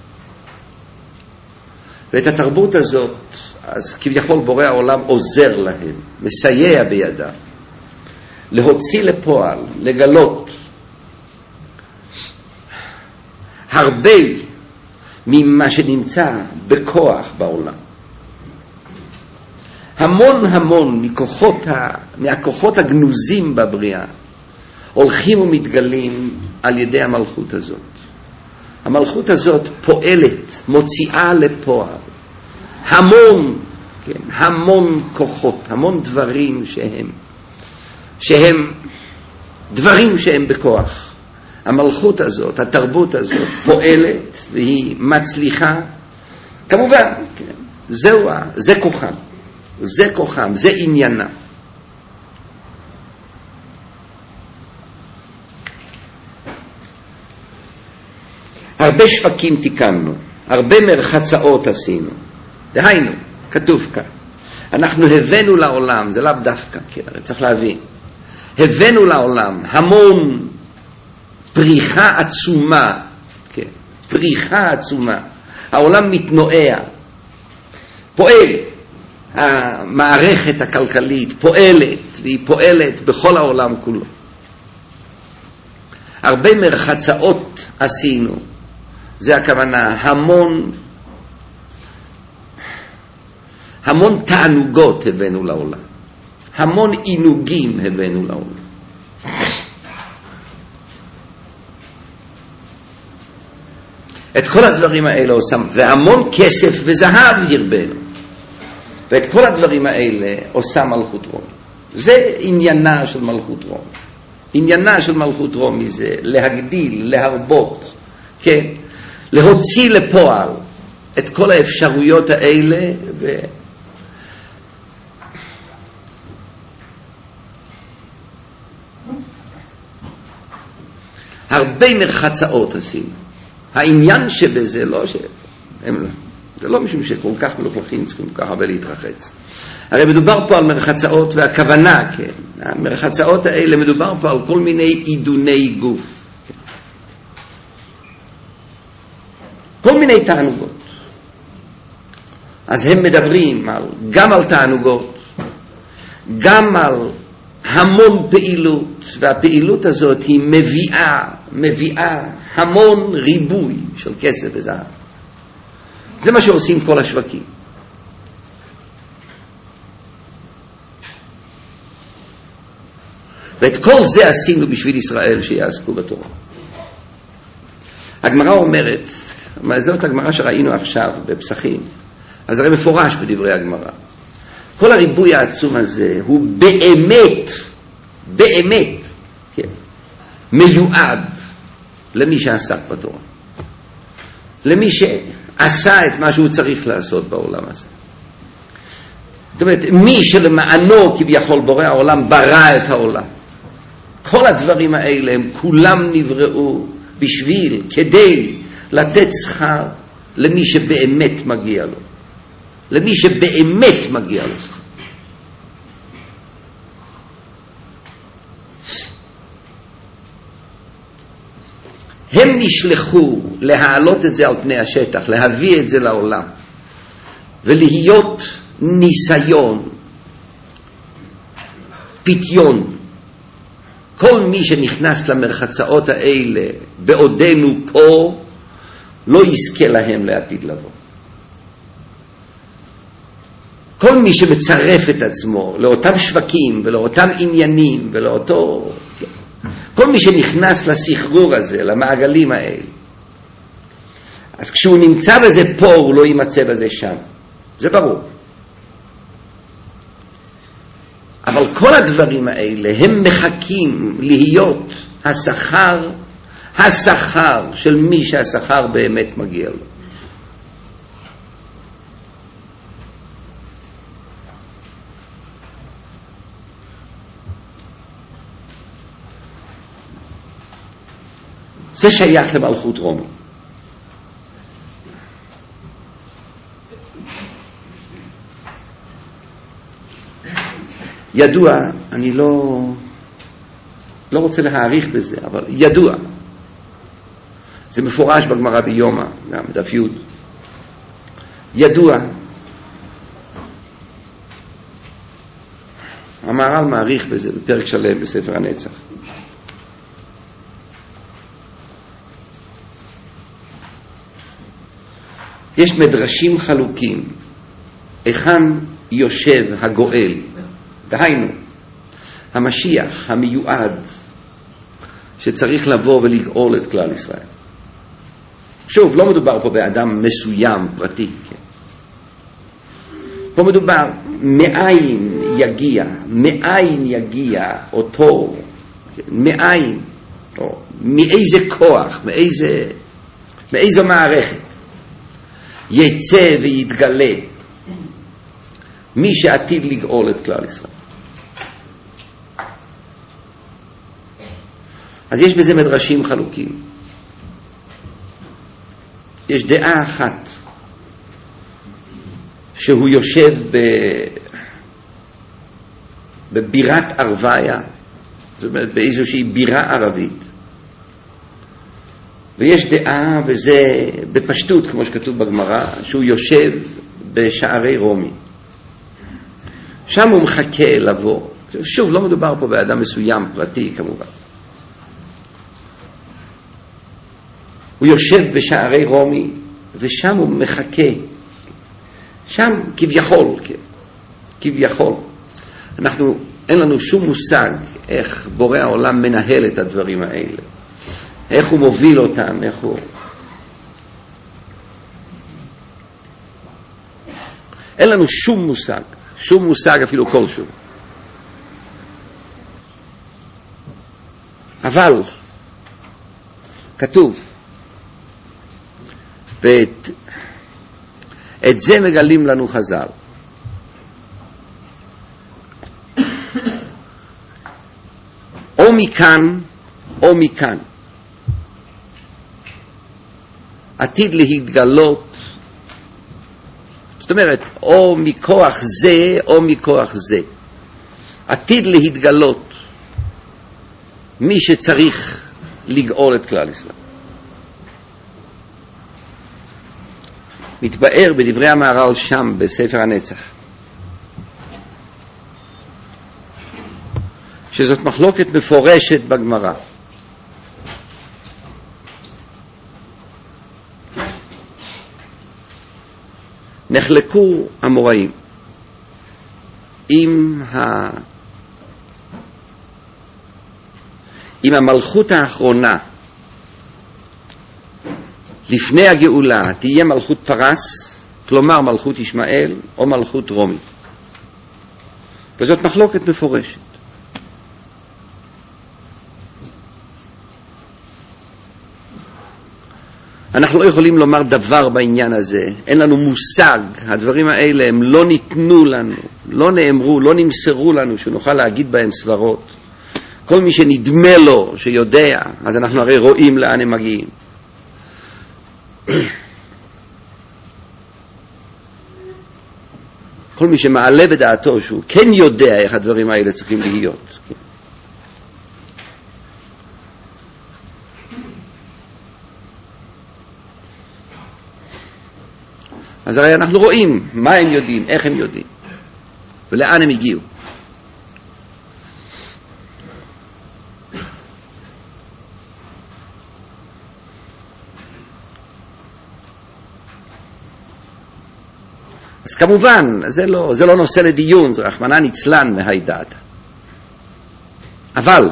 ואת התרבות הזאת, אז כביכול בורא העולם עוזר להם, מסייע בידם, להוציא לפועל, לגלות הרבה ממה שנמצא בכוח בעולם. המון המון מכוחות ה... מהכוחות הגנוזים בבריאה הולכים ומתגלים על ידי המלכות הזאת. המלכות הזאת פועלת, מוציאה לפועל המון, כן, המון כוחות, המון דברים שהם, שהם דברים שהם בכוח. המלכות הזאת, התרבות הזאת פועלת והיא מצליחה, כמובן, כן, זהו, זה כוחם, זה כוחם, זה עניינה. הרבה שווקים תיקנו, הרבה מרחצאות עשינו. דהיינו, כתוב כאן, אנחנו הבאנו לעולם, זה לאו דווקא, כן, צריך להבין, הבאנו לעולם המון פריחה עצומה, כן, פריחה עצומה. העולם מתנועע, פועל, המערכת הכלכלית פועלת, והיא פועלת בכל העולם כולו. הרבה מרחצאות עשינו, זה הכוונה, המון, המון תענוגות הבאנו לעולם, המון עינוגים הבאנו לעולם. את כל הדברים האלה עושה, והמון כסף וזהב ירבנו, ואת כל הדברים האלה עושה מלכות רומי. זה עניינה של מלכות רומי. עניינה של מלכות רומי זה להגדיל, להרבות, כן? להוציא לפועל את כל האפשרויות האלה, ו... הרבה מרחצאות עשינו. העניין שבזה לא ש... הם לא. זה לא משום שכל כך מלוכלכים צריכים כל כך הרבה להתרחץ. הרי מדובר פה על מרחצאות, והכוונה, כן, המרחצאות האלה מדובר פה על כל מיני עידוני גוף. כן. כל מיני תענוגות. אז הם מדברים על, גם על תענוגות, גם על המון פעילות, והפעילות הזאת היא מביאה, מביאה המון ריבוי של כסף וזהב. זה מה שעושים כל השווקים. ואת כל זה עשינו בשביל ישראל שיעסקו בתורה. הגמרא אומרת, זאת הגמרא שראינו עכשיו בפסחים, אז הרי מפורש בדברי הגמרא, כל הריבוי העצום הזה הוא באמת, באמת, כן, מיועד למי שעסק בתורה. למי שעשה את מה שהוא צריך לעשות בעולם הזה. זאת אומרת, מי שלמענו כביכול בורא העולם ברא את העולם. כל הדברים האלה הם כולם נבראו בשביל, כדי לתת שכר למי שבאמת מגיע לו. למי שבאמת מגיע לו שכר. הם נשלחו להעלות את זה על פני השטח, להביא את זה לעולם, ולהיות ניסיון, פתיון. כל מי שנכנס למרחצאות האלה בעודנו פה, לא יזכה להם לעתיד לבוא. כל מי שמצרף את עצמו לאותם שווקים ולאותם עניינים ולאותו... כל מי שנכנס לסחרור הזה, למעגלים האלה, אז כשהוא נמצא בזה פה, הוא לא יימצא בזה שם. זה ברור. אבל כל הדברים האלה הם מחכים להיות השכר, השכר של מי שהשכר באמת מגיע לו. זה שייך למלכות רומי. ידוע, אני לא, לא רוצה להעריך בזה, אבל ידוע. זה מפורש בגמרא ביומא, גם בדף י'. ידוע. המהר"ל מעריך בזה בפרק שלם בספר הנצח. יש מדרשים חלוקים, היכן יושב הגואל, דהיינו, המשיח המיועד שצריך לבוא ולגאול את כלל ישראל. שוב, לא מדובר פה באדם מסוים פרטי, כן? פה מדובר מאין יגיע, מאין יגיע אותו, מאין, או מאיזה כוח, מאיזה, מאיזו מערכת יצא ויתגלה מי שעתיד לגאול את כלל ישראל. אז יש בזה מדרשים חלוקים. יש דעה אחת שהוא יושב ב... בבירת ערביה, זאת אומרת באיזושהי בירה ערבית, ויש דעה, וזה בפשטות כמו שכתוב בגמרא, שהוא יושב בשערי רומי. שם הוא מחכה לבוא. שוב, לא מדובר פה באדם מסוים פרטי כמובן. הוא יושב בשערי רומי, ושם הוא מחכה. שם כביכול, כביכול. אנחנו, אין לנו שום מושג איך בורא העולם מנהל את הדברים האלה. איך הוא מוביל אותם, איך הוא... אין לנו שום מושג, שום מושג אפילו כלשהו. אבל כתוב, ואת את זה מגלים לנו חז"ל. או מכאן או מכאן עתיד להתגלות, זאת אומרת, או מכוח זה או מכוח זה עתיד להתגלות מי שצריך לגאול את כלל ישראל. מתבאר בדברי המהר"ל שם בספר הנצח שזאת מחלוקת מפורשת בגמרא. נחלקו המוראים עם ה... עם המלכות האחרונה לפני הגאולה תהיה מלכות פרס, כלומר מלכות ישמעאל או מלכות רומי. וזאת מחלוקת מפורשת. אנחנו לא יכולים לומר דבר בעניין הזה, אין לנו מושג, הדברים האלה הם לא ניתנו לנו, לא נאמרו, לא נמסרו לנו שנוכל להגיד בהם סברות. כל מי שנדמה לו שיודע, אז אנחנו הרי רואים לאן הם מגיעים. כל מי שמעלה בדעתו שהוא כן יודע איך הדברים האלה צריכים להיות. אז הרי אנחנו רואים מה הם יודעים, איך הם יודעים, ולאן הם הגיעו. אז אז כמובן, זה לא, זה לא נושא לדיון, זה רחמנא ליצלן מהידעת. אבל,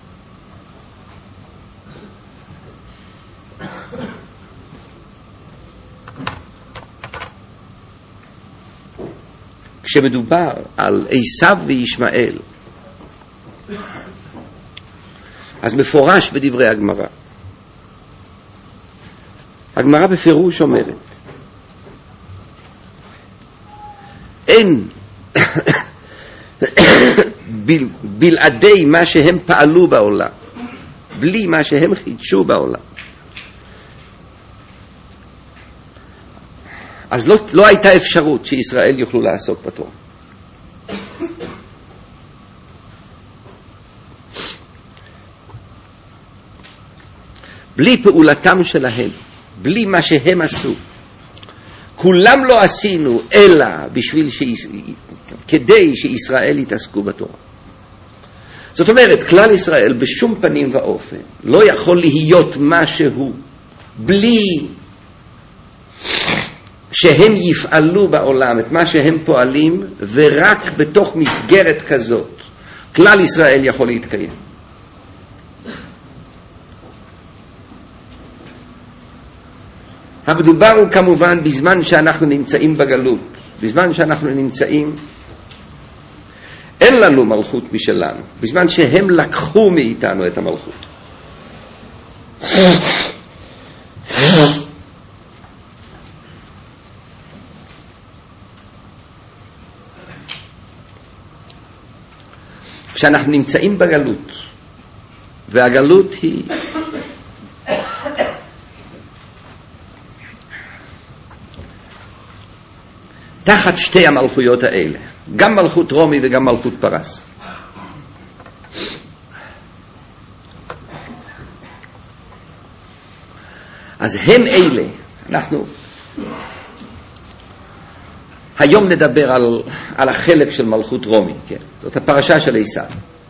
כשמדובר על עשיו וישמעאל, אז מפורש בדברי הגמרא. הגמרא בפירוש אומרת, אין בל, בלעדי מה שהם פעלו בעולם, בלי מה שהם חידשו בעולם, אז לא, לא הייתה אפשרות שישראל יוכלו לעסוק בתורה. בלי פעולתם שלהם, בלי מה שהם עשו, כולם לא עשינו אלא בשביל שיש... כדי שישראל יתעסקו בתורה. זאת אומרת, כלל ישראל בשום פנים ואופן לא יכול להיות משהו בלי שהם יפעלו בעולם את מה שהם פועלים, ורק בתוך מסגרת כזאת כלל ישראל יכול להתקיים. המדובר הוא כמובן בזמן שאנחנו נמצאים בגלות, בזמן שאנחנו נמצאים, אין לנו מלכות משלנו, בזמן שהם לקחו מאיתנו את המלכות. כשאנחנו נמצאים בגלות, והגלות היא תחת שתי המלכויות האלה, גם מלכות רומי וגם מלכות פרס. אז הם אלה, אנחנו היום נדבר על, על החלק של מלכות רומי, כן? זאת הפרשה של עשיו.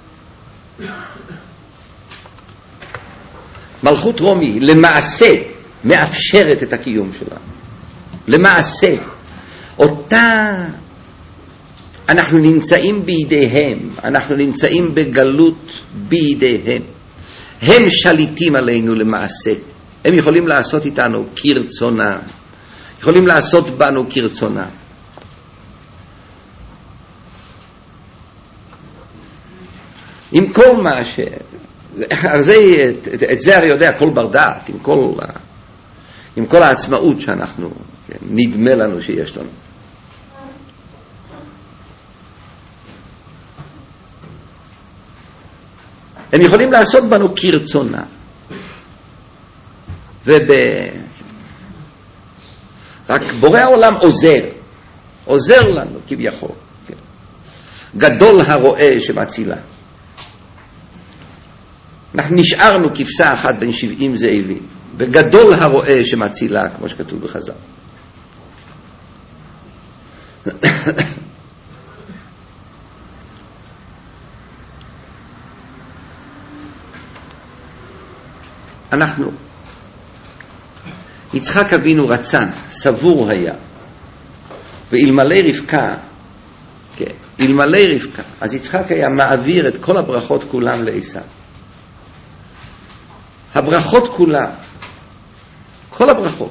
מלכות רומי למעשה מאפשרת את הקיום שלה. למעשה אותה אנחנו נמצאים בידיהם, אנחנו נמצאים בגלות בידיהם. הם שליטים עלינו למעשה. הם יכולים לעשות איתנו כרצונם, יכולים לעשות בנו כרצונם. עם כל מה ש... זה, את, את זה הרי יודע כל בר דעת, עם כל, עם כל העצמאות שאנחנו, כן, נדמה לנו שיש לנו. הם יכולים לעשות בנו כרצונה. וב... רק בורא העולם עוזר, עוזר לנו כביכול. כן. גדול הרואה שמצילה. אנחנו נשארנו כבשה אחת בין שבעים זאבים, וגדול הרואה שמצילה, כמו שכתוב בחז"ל. אנחנו, יצחק אבינו רצה, סבור היה, ואלמלא רבקה, כן, אלמלא רבקה, אז יצחק היה מעביר את כל הברכות כולם לעשיו. הברכות כולם, כל הברכות,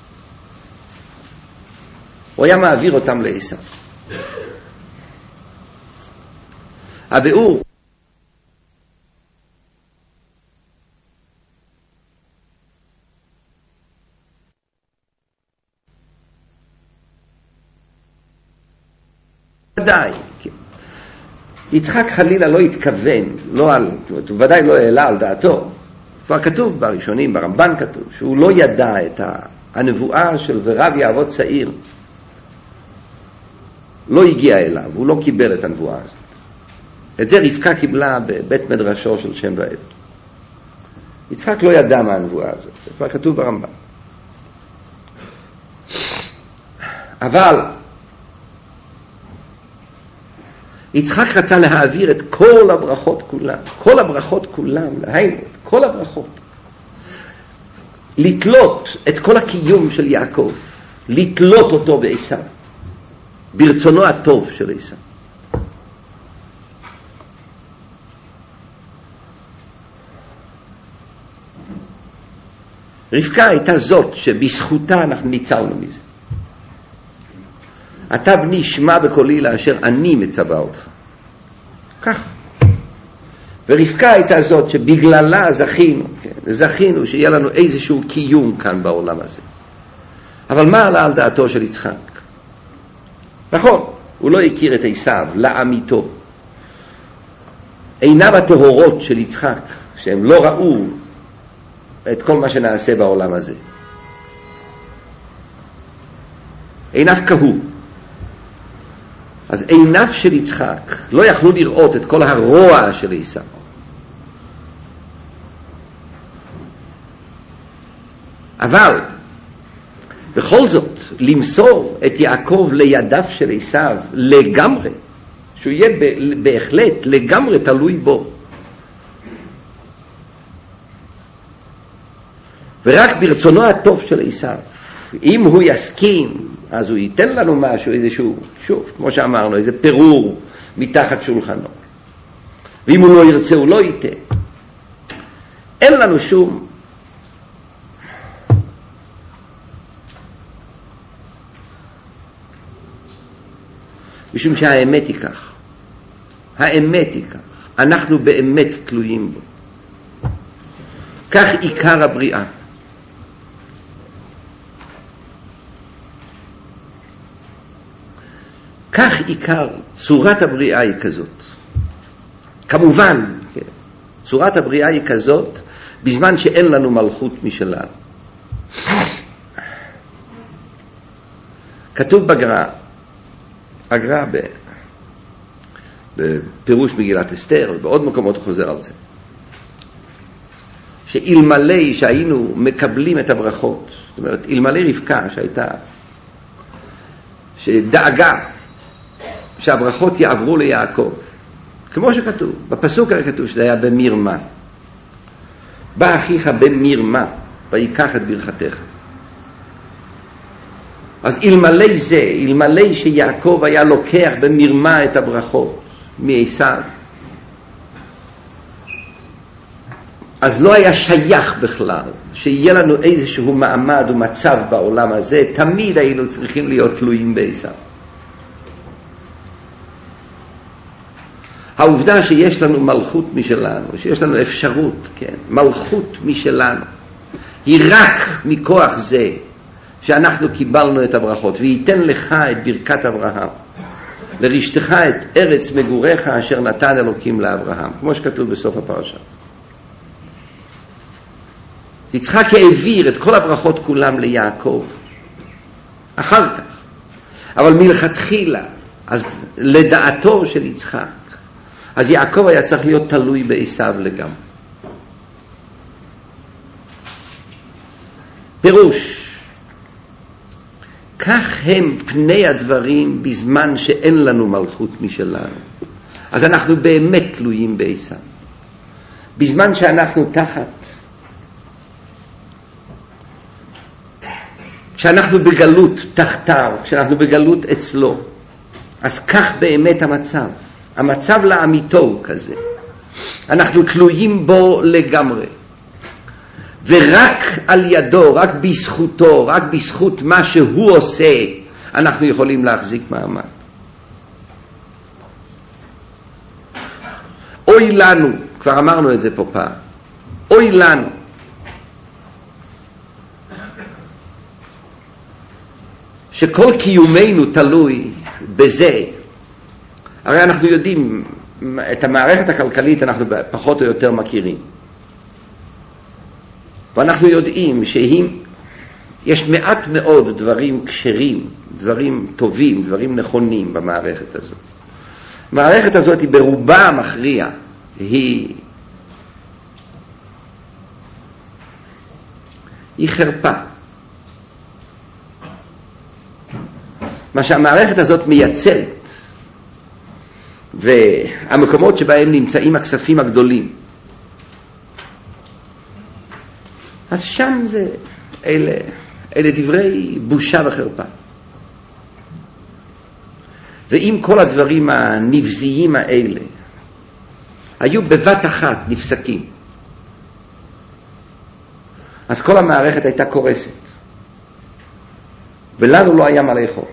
הוא היה מעביר אותם לעשיו. הביאור ודאי, יצחק חלילה לא התכוון, לא על, הוא ודאי לא העלה על דעתו. כבר כתוב בראשונים, ברמב"ן כתוב, שהוא לא ידע את הנבואה של ורב יעבוד צעיר. לא הגיע אליו, הוא לא קיבל את הנבואה הזאת. את זה רבקה קיבלה בבית מדרשו של שם ועד. יצחק לא ידע מה הנבואה הזאת, זה כבר כתוב ברמב"ן. אבל יצחק רצה להעביר את כל הברכות כולם, כל הברכות כולם, להיינו, כל הברכות. לתלות את כל הקיום של יעקב, לתלות אותו בעשיו. ברצונו הטוב של עשיו. רבקה הייתה זאת שבזכותה אנחנו ניצלנו מזה. אתה בני שמע בקולי לאשר אני מצווה אותך. כך. ורבקה הייתה זאת שבגללה זכינו, כן, זכינו שיהיה לנו איזשהו קיום כאן בעולם הזה. אבל מה עלה על דעתו של יצחק? נכון, הוא לא הכיר את עשיו, לעמיתו. עיניו הטהורות של יצחק, שהם לא ראו את כל מה שנעשה בעולם הזה. עיניו קהו. אז עיניו של יצחק לא יכלו לראות את כל הרוע של עשיו. אבל בכל זאת למסור את יעקב לידיו של עשיו לגמרי, שהוא יהיה בהחלט לגמרי תלוי בו, ורק ברצונו הטוב של עשיו. אם הוא יסכים, אז הוא ייתן לנו משהו, איזשהו, שוב, כמו שאמרנו, איזה פירור מתחת שולחנו. ואם הוא לא ירצה, הוא לא ייתן. אין לנו שום משום שהאמת היא כך. האמת היא כך. אנחנו באמת תלויים בו. כך עיקר הבריאה. כך עיקר, צורת הבריאה היא כזאת. כמובן, כן, צורת הבריאה היא כזאת, בזמן שאין לנו מלכות משלנו. כתוב בגר"א, הגר"א בפירוש מגילת אסתר, ובעוד מקומות חוזר על זה, שאלמלא שהיינו מקבלים את הברכות, זאת אומרת, אלמלא רבקה שהייתה, שדאגה שהברכות יעברו ליעקב, כמו שכתוב, בפסוק הרי כתוב שזה היה במרמה. בא אחיך במרמה, ויקח את ברכתך. אז אלמלא זה, אלמלא שיעקב היה לוקח במרמה את הברכות מעשיו, אז לא היה שייך בכלל שיהיה לנו איזשהו מעמד ומצב בעולם הזה. תמיד היינו צריכים להיות תלויים בעשיו. העובדה שיש לנו מלכות משלנו, שיש לנו אפשרות, כן, מלכות משלנו, היא רק מכוח זה שאנחנו קיבלנו את הברכות. וייתן לך את ברכת אברהם, לרשתך את ארץ מגוריך אשר נתן אלוקים לאברהם, כמו שכתוב בסוף הפרשה. יצחק העביר את כל הברכות כולם ליעקב אחר כך, אבל מלכתחילה, אז לדעתו של יצחק, אז יעקב היה צריך להיות תלוי בעשיו לגמרי. פירוש, כך הם פני הדברים בזמן שאין לנו מלכות משלנו. אז אנחנו באמת תלויים בעשיו. בזמן שאנחנו תחת, כשאנחנו בגלות תחתיו, כשאנחנו בגלות אצלו, אז כך באמת המצב. המצב לאמיתו הוא כזה. אנחנו תלויים בו לגמרי. ורק על ידו, רק בזכותו, רק בזכות מה שהוא עושה, אנחנו יכולים להחזיק מעמד. אוי לנו, כבר אמרנו את זה פה פעם, אוי לנו שכל קיומנו תלוי בזה. הרי אנחנו יודעים, את המערכת הכלכלית אנחנו פחות או יותר מכירים. ואנחנו יודעים שיש מעט מאוד דברים כשרים, דברים טובים, דברים נכונים במערכת הזאת. המערכת הזאת היא ברובה המכריע, היא, היא חרפה. מה שהמערכת הזאת מייצרת, והמקומות שבהם נמצאים הכספים הגדולים, אז שם זה, אלה, אלה דברי בושה וחרפה. ואם כל הדברים הנבזיים האלה היו בבת אחת נפסקים, אז כל המערכת הייתה קורסת, ולנו לא היה מה לאכול.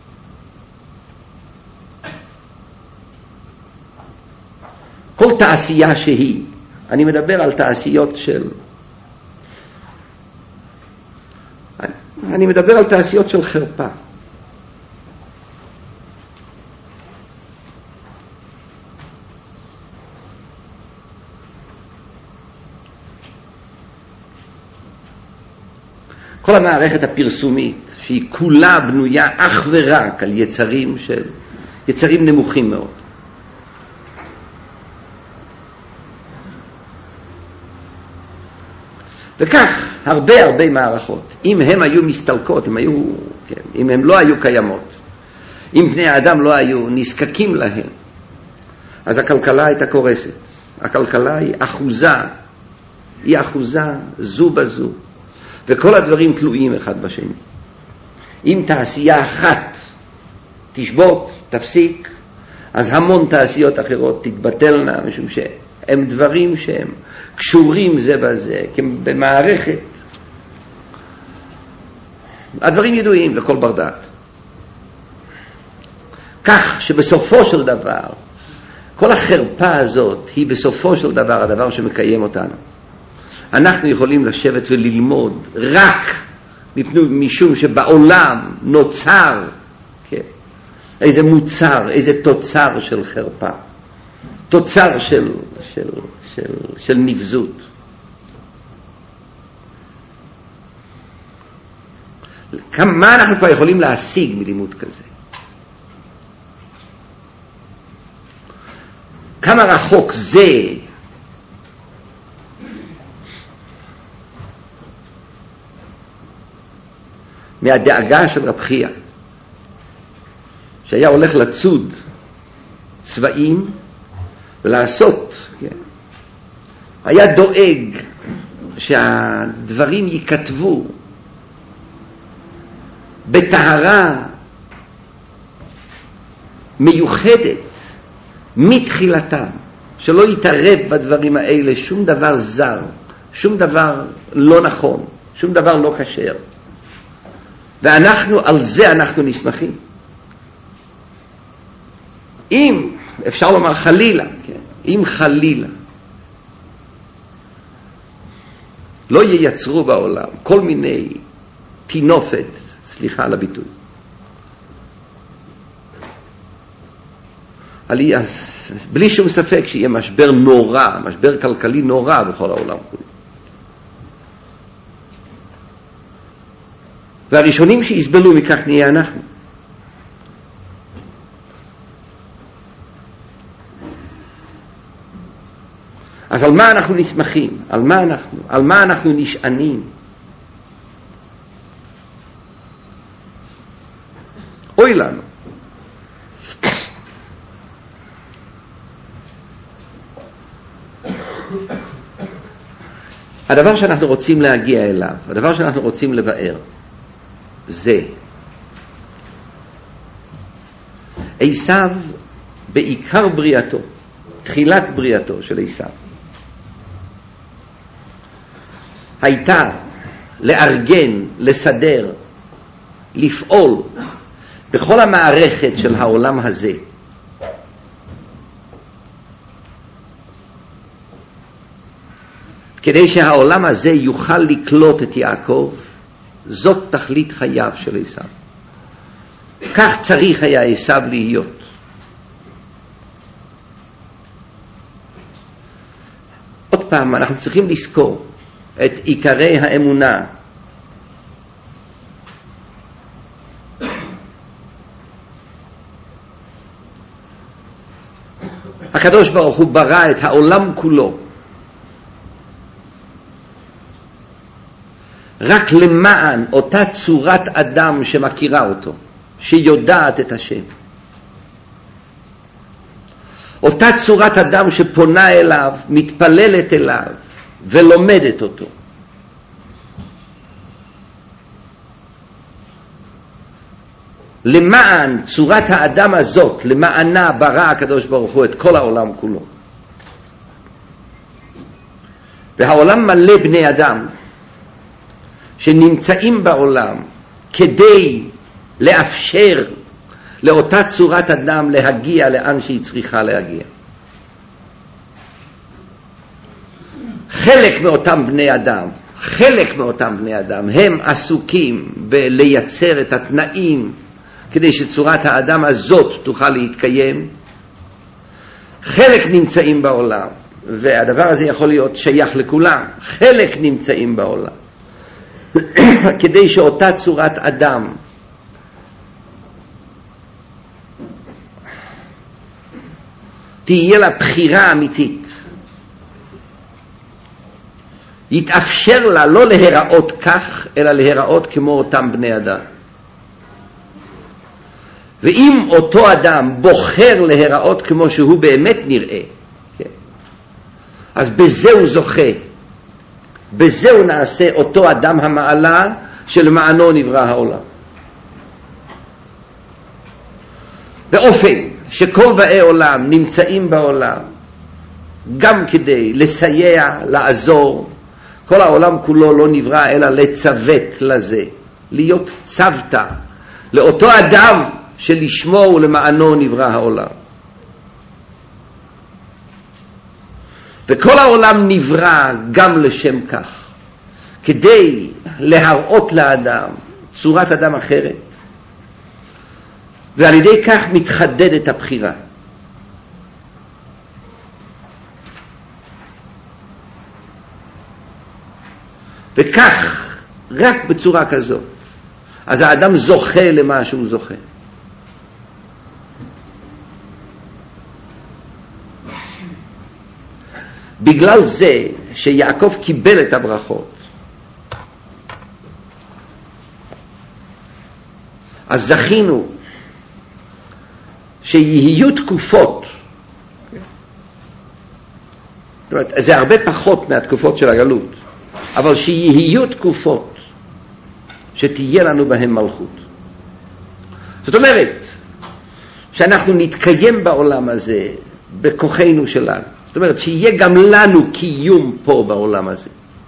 כל תעשייה שהיא, אני מדבר על תעשיות של, אני מדבר על תעשיות של חרפה. כל המערכת הפרסומית שהיא כולה בנויה אך ורק על יצרים של יצרים נמוכים מאוד. וכך הרבה הרבה מערכות, אם הם היו מסתלקות, הם היו, כן, אם הם לא היו קיימות, אם בני האדם לא היו נזקקים להם, אז הכלכלה הייתה קורסת. הכלכלה היא אחוזה, היא אחוזה זו בזו, וכל הדברים תלויים אחד בשני. אם תעשייה אחת תשבות, תפסיק, אז המון תעשיות אחרות תתבטלנה, משום שהם דברים שהם קשורים זה בזה, במערכת. הדברים ידועים לכל בר דעת. כך שבסופו של דבר, כל החרפה הזאת היא בסופו של דבר הדבר שמקיים אותנו. אנחנו יכולים לשבת וללמוד רק משום שבעולם נוצר, כן, איזה מוצר, איזה תוצר של חרפה, תוצר של, של, של, של נבזות. מה אנחנו כבר יכולים להשיג מלימוד כזה? כמה רחוק זה מהדאגה של רב חייא, שהיה הולך לצוד צבעים ולעשות, כן, היה דואג שהדברים ייכתבו בטהרה מיוחדת מתחילתם, שלא יתערב בדברים האלה שום דבר זר, שום דבר לא נכון, שום דבר לא כשר. ואנחנו, על זה אנחנו נסמכים. אם, אפשר לומר חלילה, כן, אם חלילה לא ייצרו בעולם כל מיני תינופת, סליחה על הביטוי, בלי שום ספק שיהיה משבר נורא, משבר כלכלי נורא בכל העולם כולו. והראשונים שיסבלו מכך נהיה אנחנו. אז על מה אנחנו נסמכים? על מה אנחנו? על מה אנחנו נשענים? אוי לנו. הדבר שאנחנו רוצים להגיע אליו, הדבר שאנחנו רוצים לבאר, זה עשיו בעיקר בריאתו, תחילת בריאתו של עשיו, הייתה לארגן, לסדר, לפעול בכל המערכת של העולם הזה כדי שהעולם הזה יוכל לקלוט את יעקב. זאת תכלית חייו של עשיו. כך צריך היה עשיו להיות. עוד פעם, אנחנו צריכים לזכור את עיקרי האמונה. הקדוש ברוך הוא ברא את העולם כולו רק למען אותה צורת אדם שמכירה אותו, שיודעת את השם. אותה צורת אדם שפונה אליו, מתפללת אליו ולומדת אותו. למען צורת האדם הזאת, למענה ברא הקדוש ברוך הוא את כל העולם כולו. והעולם מלא בני אדם שנמצאים בעולם כדי לאפשר לאותה צורת אדם להגיע לאן שהיא צריכה להגיע. חלק מאותם בני אדם, חלק מאותם בני אדם הם עסוקים בלייצר את התנאים כדי שצורת האדם הזאת תוכל להתקיים. חלק נמצאים בעולם, והדבר הזה יכול להיות שייך לכולם, חלק נמצאים בעולם כדי שאותה צורת אדם תהיה לה בחירה אמיתית, יתאפשר לה לא להיראות כך אלא להיראות כמו אותם בני אדם. ואם אותו אדם בוחר להיראות כמו שהוא באמת נראה, כן, אז בזה הוא זוכה, בזה הוא נעשה אותו אדם המעלה שלמענו נברא העולם. באופן שכל באי עולם נמצאים בעולם גם כדי לסייע, לעזור. כל העולם כולו לא נברא אלא לצוות לזה, להיות צוותא לאותו אדם שלשמו ולמענו נברא העולם. וכל העולם נברא גם לשם כך, כדי להראות לאדם צורת אדם אחרת, ועל ידי כך מתחדדת הבחירה. וכך, רק בצורה כזאת, אז האדם זוכה למה שהוא זוכה. בגלל זה שיעקב קיבל את הברכות, אז זכינו שיהיו תקופות, זאת אומרת, זה הרבה פחות מהתקופות של הגלות, אבל שיהיו תקופות שתהיה לנו בהם מלכות. זאת אומרת, שאנחנו נתקיים בעולם הזה בכוחנו שלנו. זאת אומרת, שיהיה גם לנו קיום פה בעולם הזה.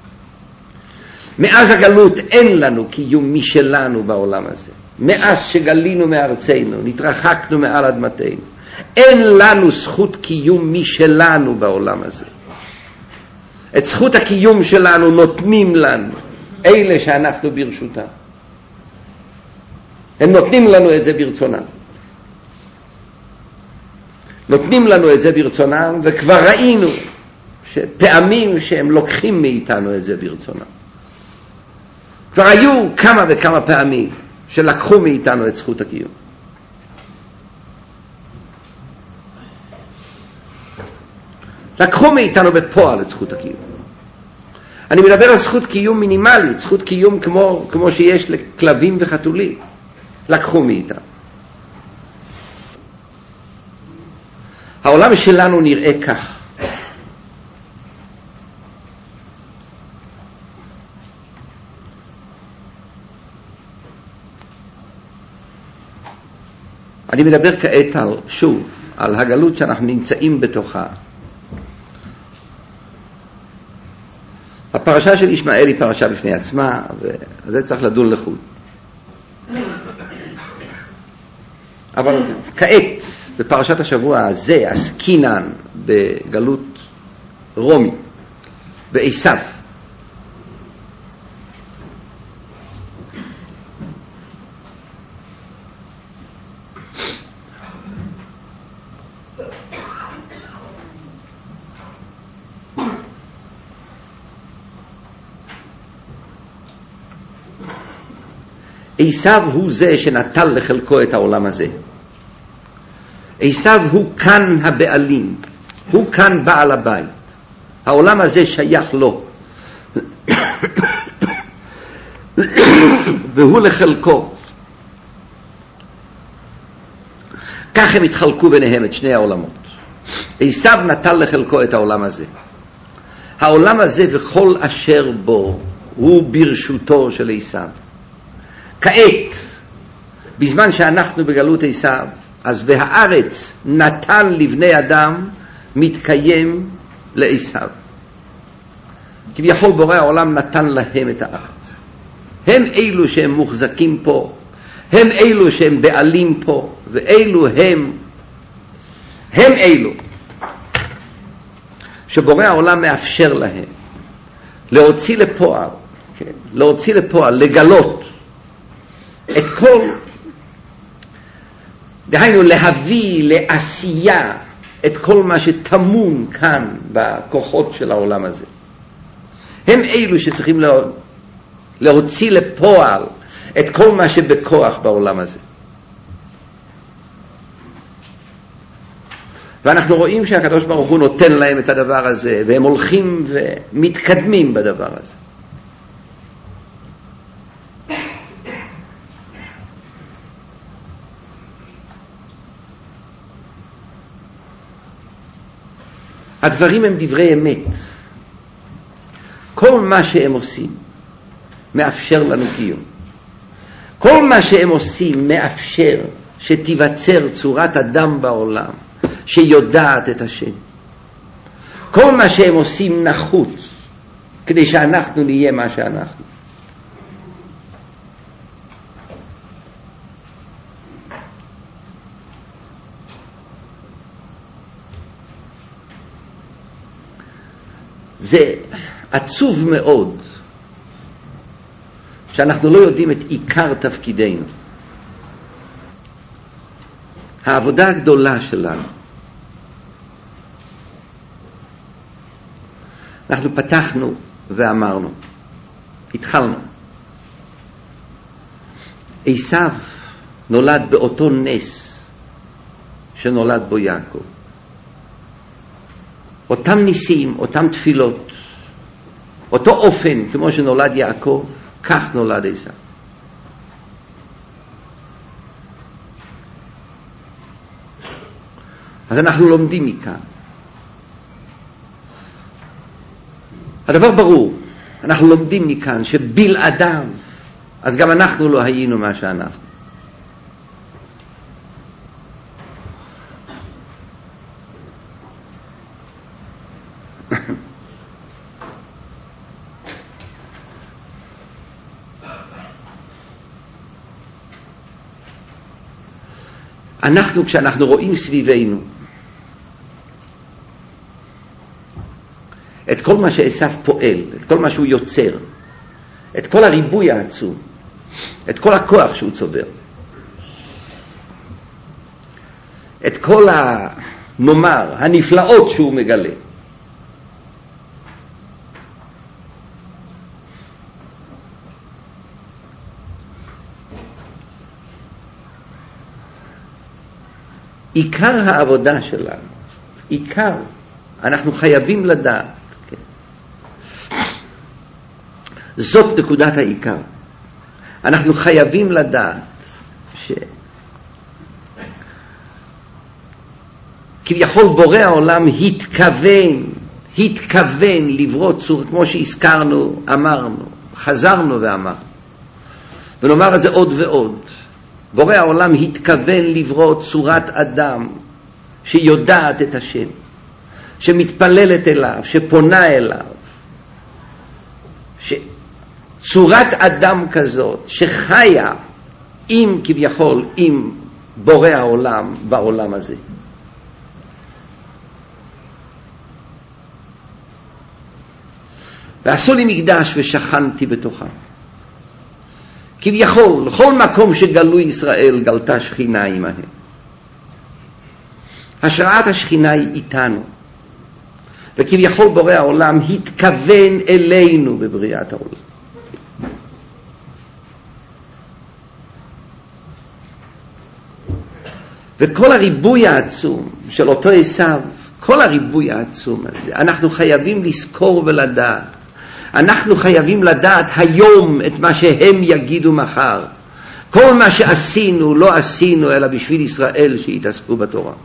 מאז הגלות אין לנו קיום משלנו בעולם הזה. מאז שגלינו מארצנו, נתרחקנו מעל אדמתנו, אין לנו זכות קיום משלנו בעולם הזה. את זכות הקיום שלנו נותנים לנו אלה שאנחנו ברשותם. הם נותנים לנו את זה ברצונם. נותנים לנו את זה ברצונם, וכבר ראינו שפעמים שהם לוקחים מאיתנו את זה ברצונם. כבר היו כמה וכמה פעמים שלקחו מאיתנו את זכות הקיום. לקחו מאיתנו בפועל את זכות הקיום. אני מדבר על זכות קיום מינימלית, זכות קיום כמו, כמו שיש לכלבים וחתולים. לקחו מאיתנו. העולם שלנו נראה כך. אני מדבר כעת על, שוב, על הגלות שאנחנו נמצאים בתוכה. הפרשה של ישמעאל היא פרשה בפני עצמה, וזה צריך לדון לחוד. אבל כעת, בפרשת השבוע הזה, עסקינן בגלות רומי, בעשיו. עשיו הוא זה שנטל לחלקו את העולם הזה. עשיו הוא כאן הבעלים, הוא כאן בעל הבית. העולם הזה שייך לו. והוא לחלקו. כך הם התחלקו ביניהם את שני העולמות. עשיו נטל לחלקו את העולם הזה. העולם הזה וכל אשר בו הוא ברשותו של עשיו. כעת בזמן שאנחנו בגלות עשיו, אז והארץ נתן לבני אדם מתקיים לעשיו. כביכול בורא העולם נתן להם את הארץ. הם אלו שהם מוחזקים פה, הם אלו שהם בעלים פה, ואלו הם, הם אלו שבורא העולם מאפשר להם להוציא לפועל, כן, להוציא לפועל, לגלות את כל, דהיינו להביא לעשייה את כל מה שטמון כאן בכוחות של העולם הזה. הם אלו שצריכים להוציא לפועל את כל מה שבכוח בעולם הזה. ואנחנו רואים שהקדוש ברוך הוא נותן להם את הדבר הזה, והם הולכים ומתקדמים בדבר הזה. הדברים הם דברי אמת. כל מה שהם עושים מאפשר לנו קיום. כל מה שהם עושים מאפשר שתיווצר צורת אדם בעולם שיודעת את השם. כל מה שהם עושים נחוץ כדי שאנחנו נהיה מה שאנחנו. זה עצוב מאוד שאנחנו לא יודעים את עיקר תפקידנו. העבודה הגדולה שלנו, אנחנו פתחנו ואמרנו, התחלנו. עשיו נולד באותו נס שנולד בו יעקב. אותם ניסים, אותם תפילות, אותו אופן כמו שנולד יעקב, כך נולד עשיו. אז אנחנו לומדים מכאן. הדבר ברור, אנחנו לומדים מכאן שבלעדיו, אז גם אנחנו לא היינו מה שאנחנו. אנחנו, כשאנחנו רואים סביבנו את כל מה שעשיו פועל, את כל מה שהוא יוצר, את כל הריבוי העצום, את כל הכוח שהוא צובר, את כל הנאמר, הנפלאות שהוא מגלה, עיקר העבודה שלנו, עיקר, אנחנו חייבים לדעת, כן? זאת נקודת העיקר. אנחנו חייבים לדעת ש... כביכול בורא העולם התכוון, התכוון לברוא צור, כמו שהזכרנו, אמרנו, חזרנו ואמרנו. ונאמר את זה עוד ועוד. בורא העולם התכוון לברוא צורת אדם שיודעת את השם, שמתפללת אליו, שפונה אליו, צורת אדם כזאת שחיה עם כביכול עם בורא העולם בעולם הזה. ועשו לי מקדש ושכנתי בתוכה. כביכול, לכל מקום שגלו ישראל גלתה שכינה עמהם. השראת השכינה היא איתנו. וכביכול בורא העולם התכוון אלינו בבריאת העולם. וכל הריבוי העצום של אותו עשיו, כל הריבוי העצום הזה, אנחנו חייבים לזכור ולדעת. אנחנו חייבים לדעת היום את מה שהם יגידו מחר. כל מה שעשינו לא עשינו אלא בשביל ישראל שיתעסקו בתורה.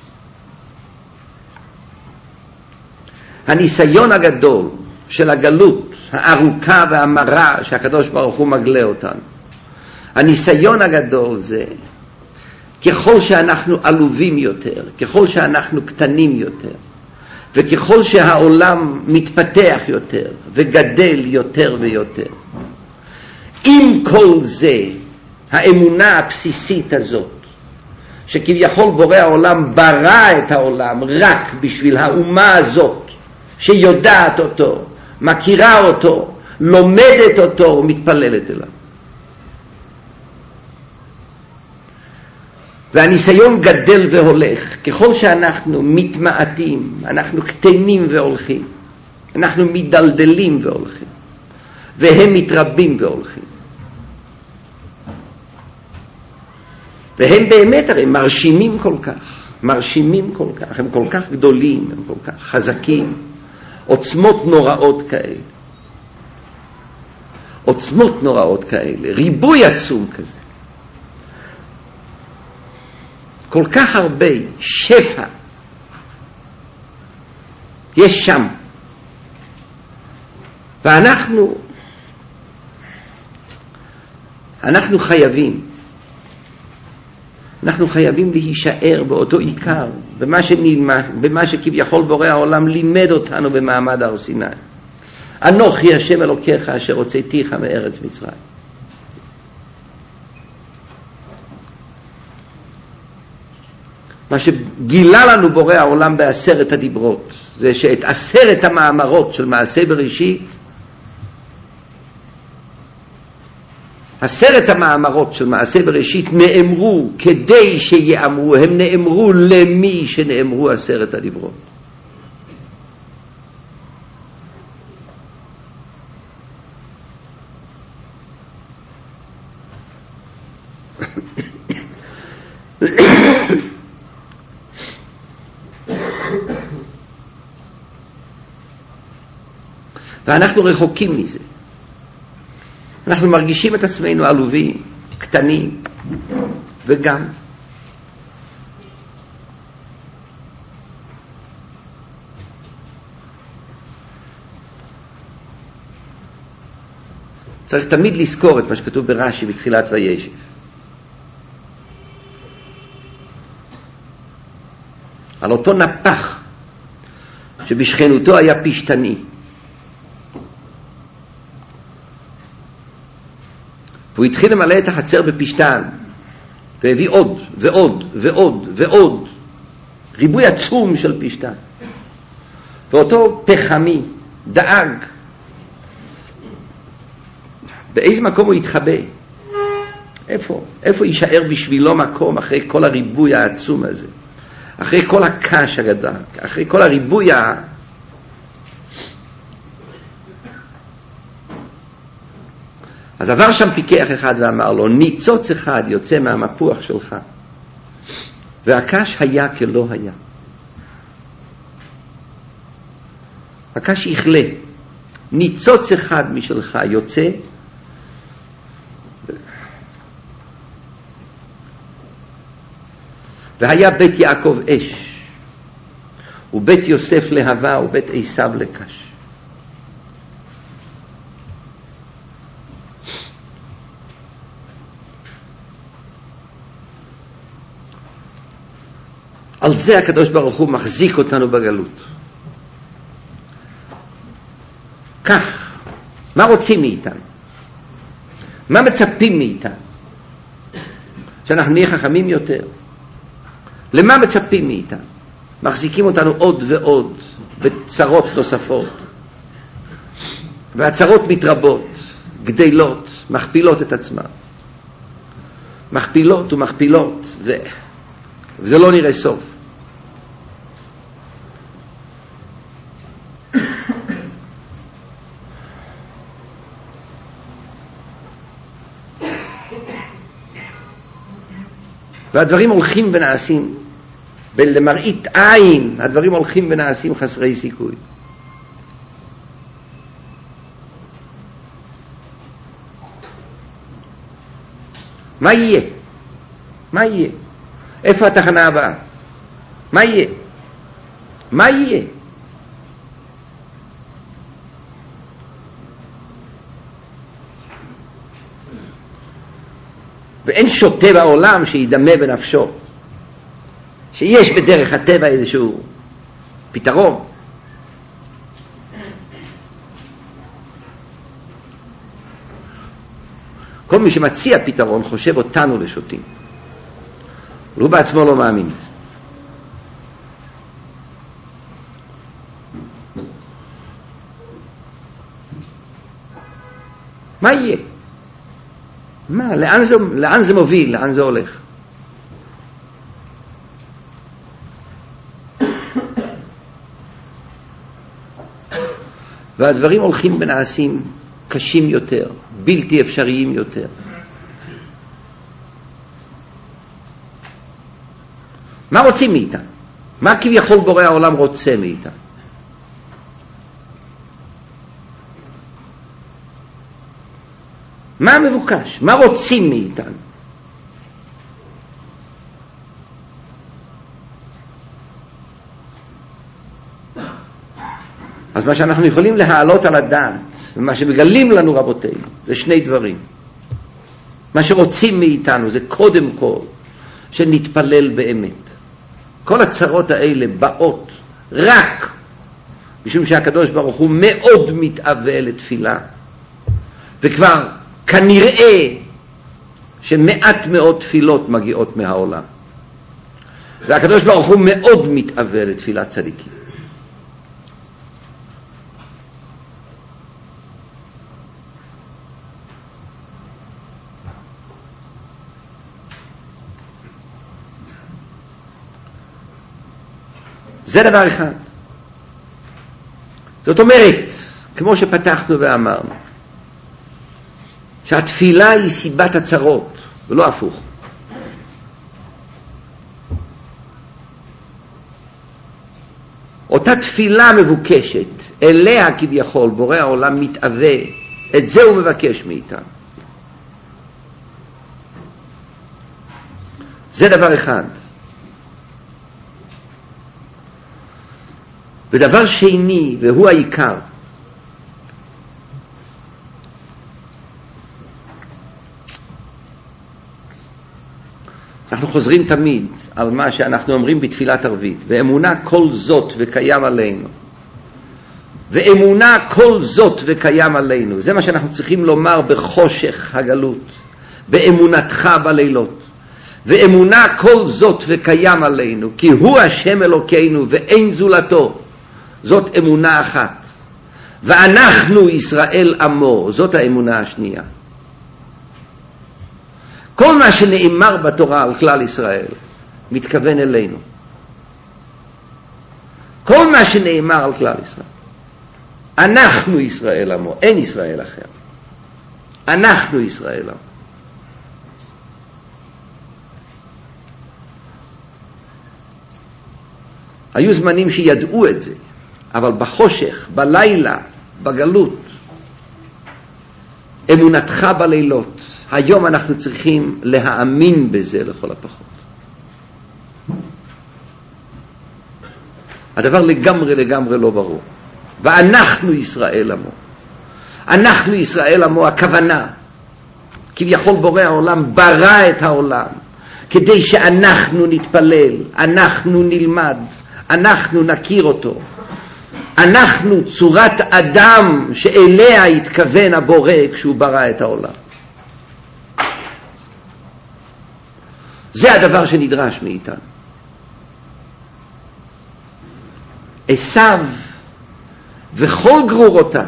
הניסיון הגדול של הגלות הארוכה והמרה שהקדוש ברוך הוא מגלה אותנו, הניסיון הגדול זה ככל שאנחנו עלובים יותר, ככל שאנחנו קטנים יותר, וככל שהעולם מתפתח יותר וגדל יותר ויותר, עם כל זה האמונה הבסיסית הזאת שכביכול בורא העולם ברא את העולם רק בשביל האומה הזאת שיודעת אותו, מכירה אותו, לומדת אותו ומתפללת אליו. והניסיון גדל והולך. ככל שאנחנו מתמעטים, אנחנו קטנים והולכים, אנחנו מדלדלים והולכים, והם מתרבים והולכים. והם באמת הרי מרשימים כל כך, מרשימים כל כך, הם כל כך גדולים, הם כל כך חזקים, עוצמות נוראות כאלה, עוצמות נוראות כאלה, ריבוי עצום כזה, כל כך הרבה שפע יש שם, ואנחנו אנחנו חייבים אנחנו חייבים להישאר באותו עיקר, במה שנלמד, במה שכביכול בורא העולם לימד אותנו במעמד הר סיני. אנוכי השם אלוקיך אשר הוצאתיך מארץ מצרים. מה שגילה לנו בורא העולם בעשרת הדיברות, זה שאת עשרת המאמרות של מעשה בראשית, עשרת המאמרות של מעשה בראשית נאמרו כדי שיאמרו, הם נאמרו למי שנאמרו עשרת הדיברות. ואנחנו רחוקים מזה. אנחנו מרגישים את עצמנו עלובים, קטנים, וגם צריך תמיד לזכור את מה שכתוב ברש"י בתחילת וישב. על אותו נפח שבשכנותו היה פשטני, והוא התחיל למלא את החצר בפשטן, והביא עוד ועוד ועוד ועוד, ריבוי עצום של פשטן. ואותו פחמי דאג באיזה מקום הוא יתחבא, איפה איפה יישאר בשבילו מקום אחרי כל הריבוי העצום הזה, אחרי כל הקש הגדול, אחרי כל הריבוי ה... אז עבר שם פיקח אחד ואמר לו, ניצוץ אחד יוצא מהמפוח שלך, והקש היה כלא היה. הקש יחלה, ניצוץ אחד משלך יוצא, והיה בית יעקב אש, ובית יוסף להבה, ובית עשיו לקש. על זה הקדוש ברוך הוא מחזיק אותנו בגלות. כך, מה רוצים מאיתנו? מה מצפים מאיתנו? שאנחנו נהיה חכמים יותר? למה מצפים מאיתנו? מחזיקים אותנו עוד ועוד בצרות נוספות, והצרות מתרבות, גדלות, מכפילות את עצמן, מכפילות ומכפילות, ו... וזה לא נראה סוף. והדברים הולכים ונעשים, למראית עין הדברים הולכים ונעשים חסרי סיכוי. מה יהיה? מה יהיה? איפה התחנה הבאה? מה יהיה? מה יהיה? ואין שוטה בעולם שידמה בנפשו שיש בדרך הטבע איזשהו פתרון. כל מי שמציע פתרון חושב אותנו לשוטים, הוא בעצמו לא מאמין. מה יהיה? מה? לאן זה, לאן זה מוביל? לאן זה הולך? והדברים הולכים ונעשים קשים יותר, בלתי אפשריים יותר. מה רוצים מאיתנו? מה כביכול בורא העולם רוצה מאיתנו? מה מבוקש? מה רוצים מאיתנו? אז מה שאנחנו יכולים להעלות על הדעת, ומה שמגלים לנו רבותינו, זה שני דברים. מה שרוצים מאיתנו זה קודם כל שנתפלל באמת. כל הצרות האלה באות רק משום שהקדוש ברוך הוא מאוד מתאווה לתפילה, וכבר כנראה שמעט מאוד תפילות מגיעות מהעולם, והקדוש ברוך הוא מאוד מתאווה לתפילת צדיקים. זה דבר אחד. זאת אומרת, כמו שפתחנו ואמרנו, שהתפילה היא סיבת הצרות, ולא הפוך. אותה תפילה מבוקשת, אליה כביכול בורא העולם מתאווה, את זה הוא מבקש מאיתנו. זה דבר אחד. ודבר שני, והוא העיקר, אנחנו חוזרים תמיד על מה שאנחנו אומרים בתפילת ערבית, ואמונה כל זאת וקיים עלינו, ואמונה כל זאת וקיים עלינו. זה מה שאנחנו צריכים לומר בחושך הגלות, באמונתך בלילות. ואמונה כל זאת וקיים עלינו, כי הוא השם אלוקינו ואין זולתו. זאת אמונה אחת. ואנחנו ישראל עמו, זאת האמונה השנייה. כל מה שנאמר בתורה על כלל ישראל מתכוון אלינו. כל מה שנאמר על כלל ישראל. אנחנו ישראל עמו, אין ישראל אחר. אנחנו ישראל עמו. היו זמנים שידעו את זה, אבל בחושך, בלילה, בגלות, אמונתך בלילות. היום אנחנו צריכים להאמין בזה לכל הפחות. הדבר לגמרי לגמרי לא ברור. ואנחנו ישראל עמו. אנחנו ישראל עמו, הכוונה. כביכול בורא העולם ברא את העולם, כדי שאנחנו נתפלל, אנחנו נלמד, אנחנו נכיר אותו. אנחנו צורת אדם שאליה התכוון הבורא כשהוא ברא את העולם. זה הדבר שנדרש מאיתנו. עשיו וכל גרורותיו,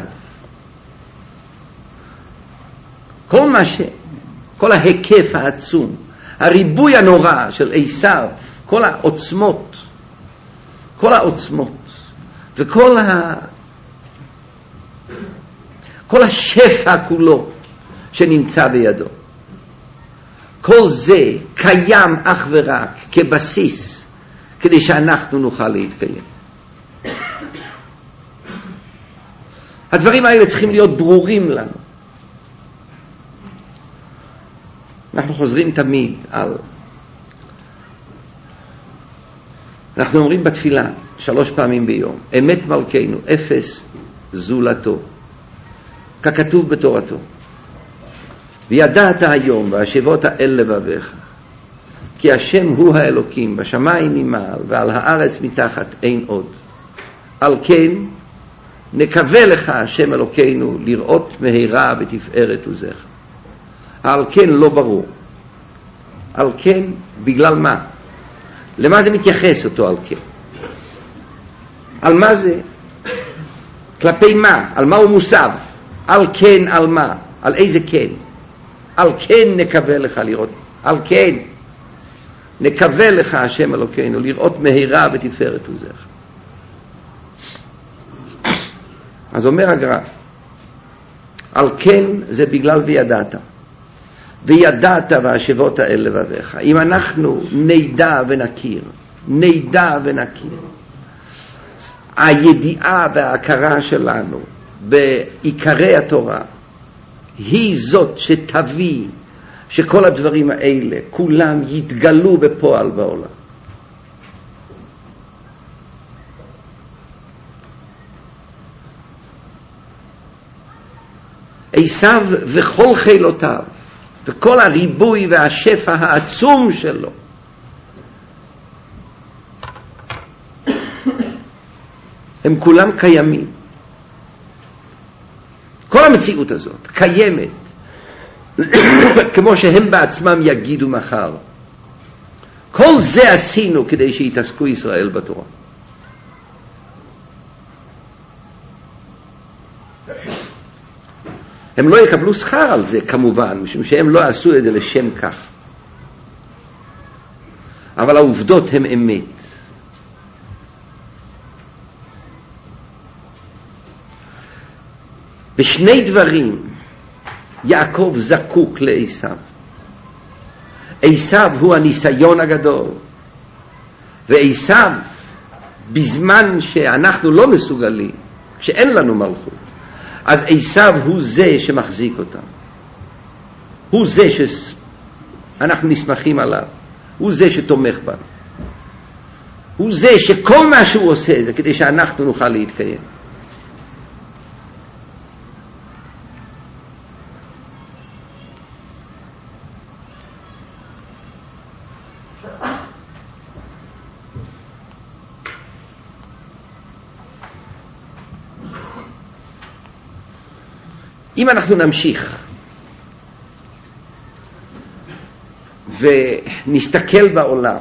כל מה ש... כל ההיקף העצום, הריבוי הנורא של עשיו, כל העוצמות, כל העוצמות, וכל ה... כל השפע כולו שנמצא בידו. כל זה קיים אך ורק כבסיס כדי שאנחנו נוכל להתקיים. הדברים האלה צריכים להיות ברורים לנו. אנחנו חוזרים תמיד על... אנחנו אומרים בתפילה שלוש פעמים ביום, אמת מלכנו, אפס זולתו, ככתוב בתורתו. וידעת היום והשבות אל לבביך, כי השם הוא האלוקים, בשמיים ממעל ועל הארץ מתחת אין עוד. על כן נקווה לך השם אלוקינו לראות מהרה בתפארת עוזך. על כן לא ברור. על כן בגלל מה? למה זה מתייחס אותו על כן? על מה זה? כלפי מה? על מה הוא מוסב? על כן על מה? על איזה כן? על כן נקווה לך לראות. על כן נקווה לך השם אלוקינו לראות מהרה בתפארת עוזך. אז אומר הגר"א, על כן זה בגלל וידעת. וידעת והשבות אל לבביך. אם אנחנו נדע ונכיר, נדע ונכיר, הידיעה וההכרה שלנו בעיקרי התורה היא זאת שתביא שכל הדברים האלה כולם יתגלו בפועל בעולם. עשיו וכל חילותיו וכל הריבוי והשפע העצום שלו הם כולם קיימים. כל המציאות הזאת קיימת כמו שהם בעצמם יגידו מחר. כל זה עשינו כדי שיתעסקו ישראל בתורה. הם לא יקבלו שכר על זה כמובן, משום שהם לא עשו את זה לשם כך. אבל העובדות הן אמת. בשני דברים יעקב זקוק לעשיו. עשיו הוא הניסיון הגדול, ועשיו בזמן שאנחנו לא מסוגלים, שאין לנו מלכות, אז עשיו הוא זה שמחזיק אותם, הוא זה שאנחנו נסמכים עליו, הוא זה שתומך בנו, הוא זה שכל מה שהוא עושה זה כדי שאנחנו נוכל להתקיים. אם אנחנו נמשיך ונסתכל בעולם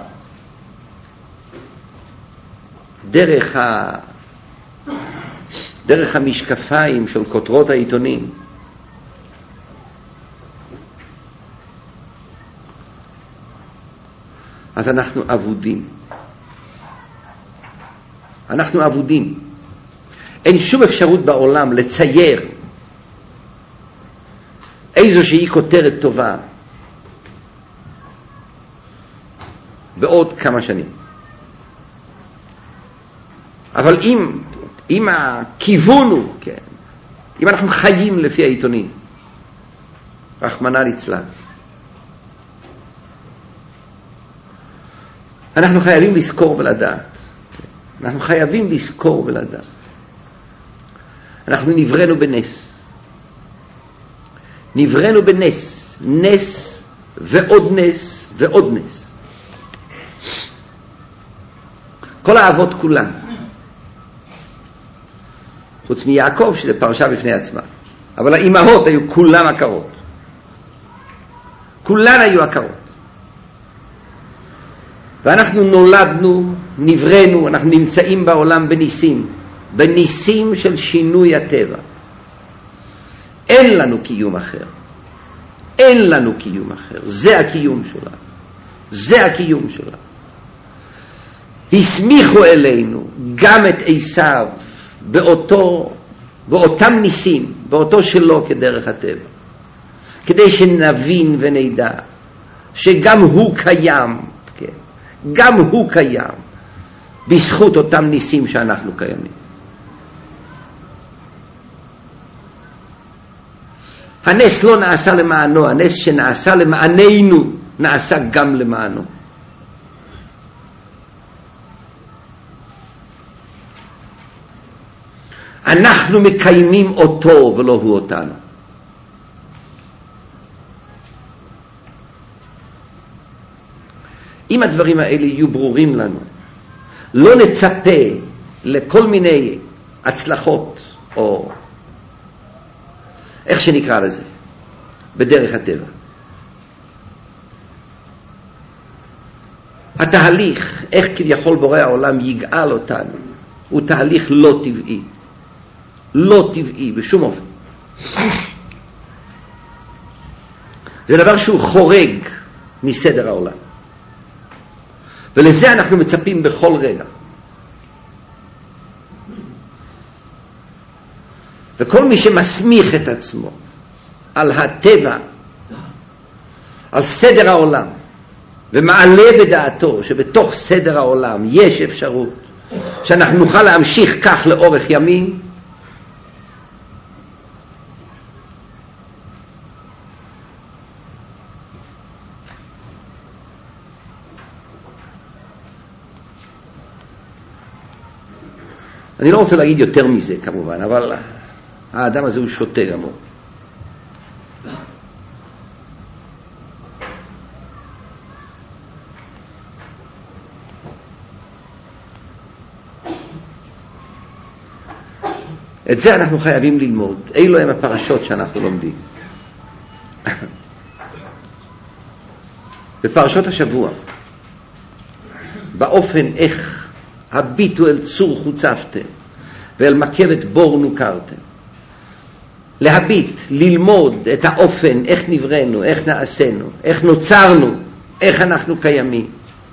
דרך, ה... דרך המשקפיים של כותרות העיתונים, אז אנחנו עבודים. אנחנו עבודים. אין שום אפשרות בעולם לצייר איזושהי כותרת טובה בעוד כמה שנים. אבל אם, אם הכיוון הוא, כן, אם אנחנו חיים לפי העיתונים, רחמנא ליצלן, אנחנו חייבים לזכור ולדעת. אנחנו חייבים לזכור ולדעת. אנחנו נבראנו בנס. נבראנו בנס, נס ועוד נס ועוד נס. כל האבות כולן, חוץ מיעקב שזה פרשה בפני עצמה, אבל האימהות היו כולן עקרות, כולן היו עקרות. ואנחנו נולדנו, נבראנו, אנחנו נמצאים בעולם בניסים, בניסים של שינוי הטבע. אין לנו קיום אחר. אין לנו קיום אחר. זה הקיום שלנו. זה הקיום שלנו. הסמיכו אלינו גם את עשיו באותו, באותם ניסים, באותו שלו כדרך הטבע. כדי שנבין ונדע שגם הוא קיים, כן? גם הוא קיים בזכות אותם ניסים שאנחנו קיימים. הנס לא נעשה למענו, הנס שנעשה למעננו נעשה גם למענו. אנחנו מקיימים אותו ולא הוא אותנו. אם הדברים האלה יהיו ברורים לנו, לא נצפה לכל מיני הצלחות, או איך שנקרא לזה, בדרך הטבע. התהליך, איך כביכול בורא העולם יגאל אותנו, הוא תהליך לא טבעי. לא טבעי בשום אופן. זה דבר שהוא חורג מסדר העולם. ולזה אנחנו מצפים בכל רגע. וכל מי שמסמיך את עצמו על הטבע, על סדר העולם, ומעלה בדעתו שבתוך סדר העולם יש אפשרות שאנחנו נוכל להמשיך כך לאורך ימים, אני לא רוצה להגיד יותר מזה כמובן, אבל האדם הזה הוא שוטה גמור. את זה אנחנו חייבים ללמוד. אילו הם הפרשות שאנחנו לומדים. בפרשות השבוע, באופן איך הביטו אל צור חוצפתם ואל מכבת בור נוקרתם. להביט, ללמוד את האופן, איך נבראנו, איך נעשינו, איך נוצרנו, איך אנחנו קיימים.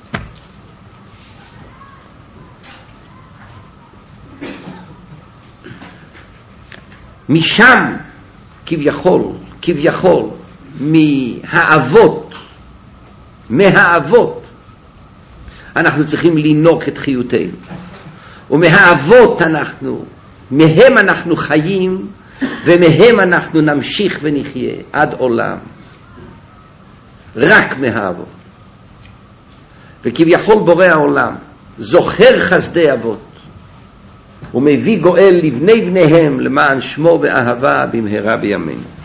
משם כביכול, כביכול, מהאבות, מהאבות, אנחנו צריכים לינוק את חיותנו. ומהאבות אנחנו, מהם אנחנו חיים, ומהם אנחנו נמשיך ונחיה עד עולם. רק מהאבות. וכביכול בורא העולם זוכר חסדי אבות, ומביא גואל לבני בניהם למען שמו ואהבה במהרה בימינו.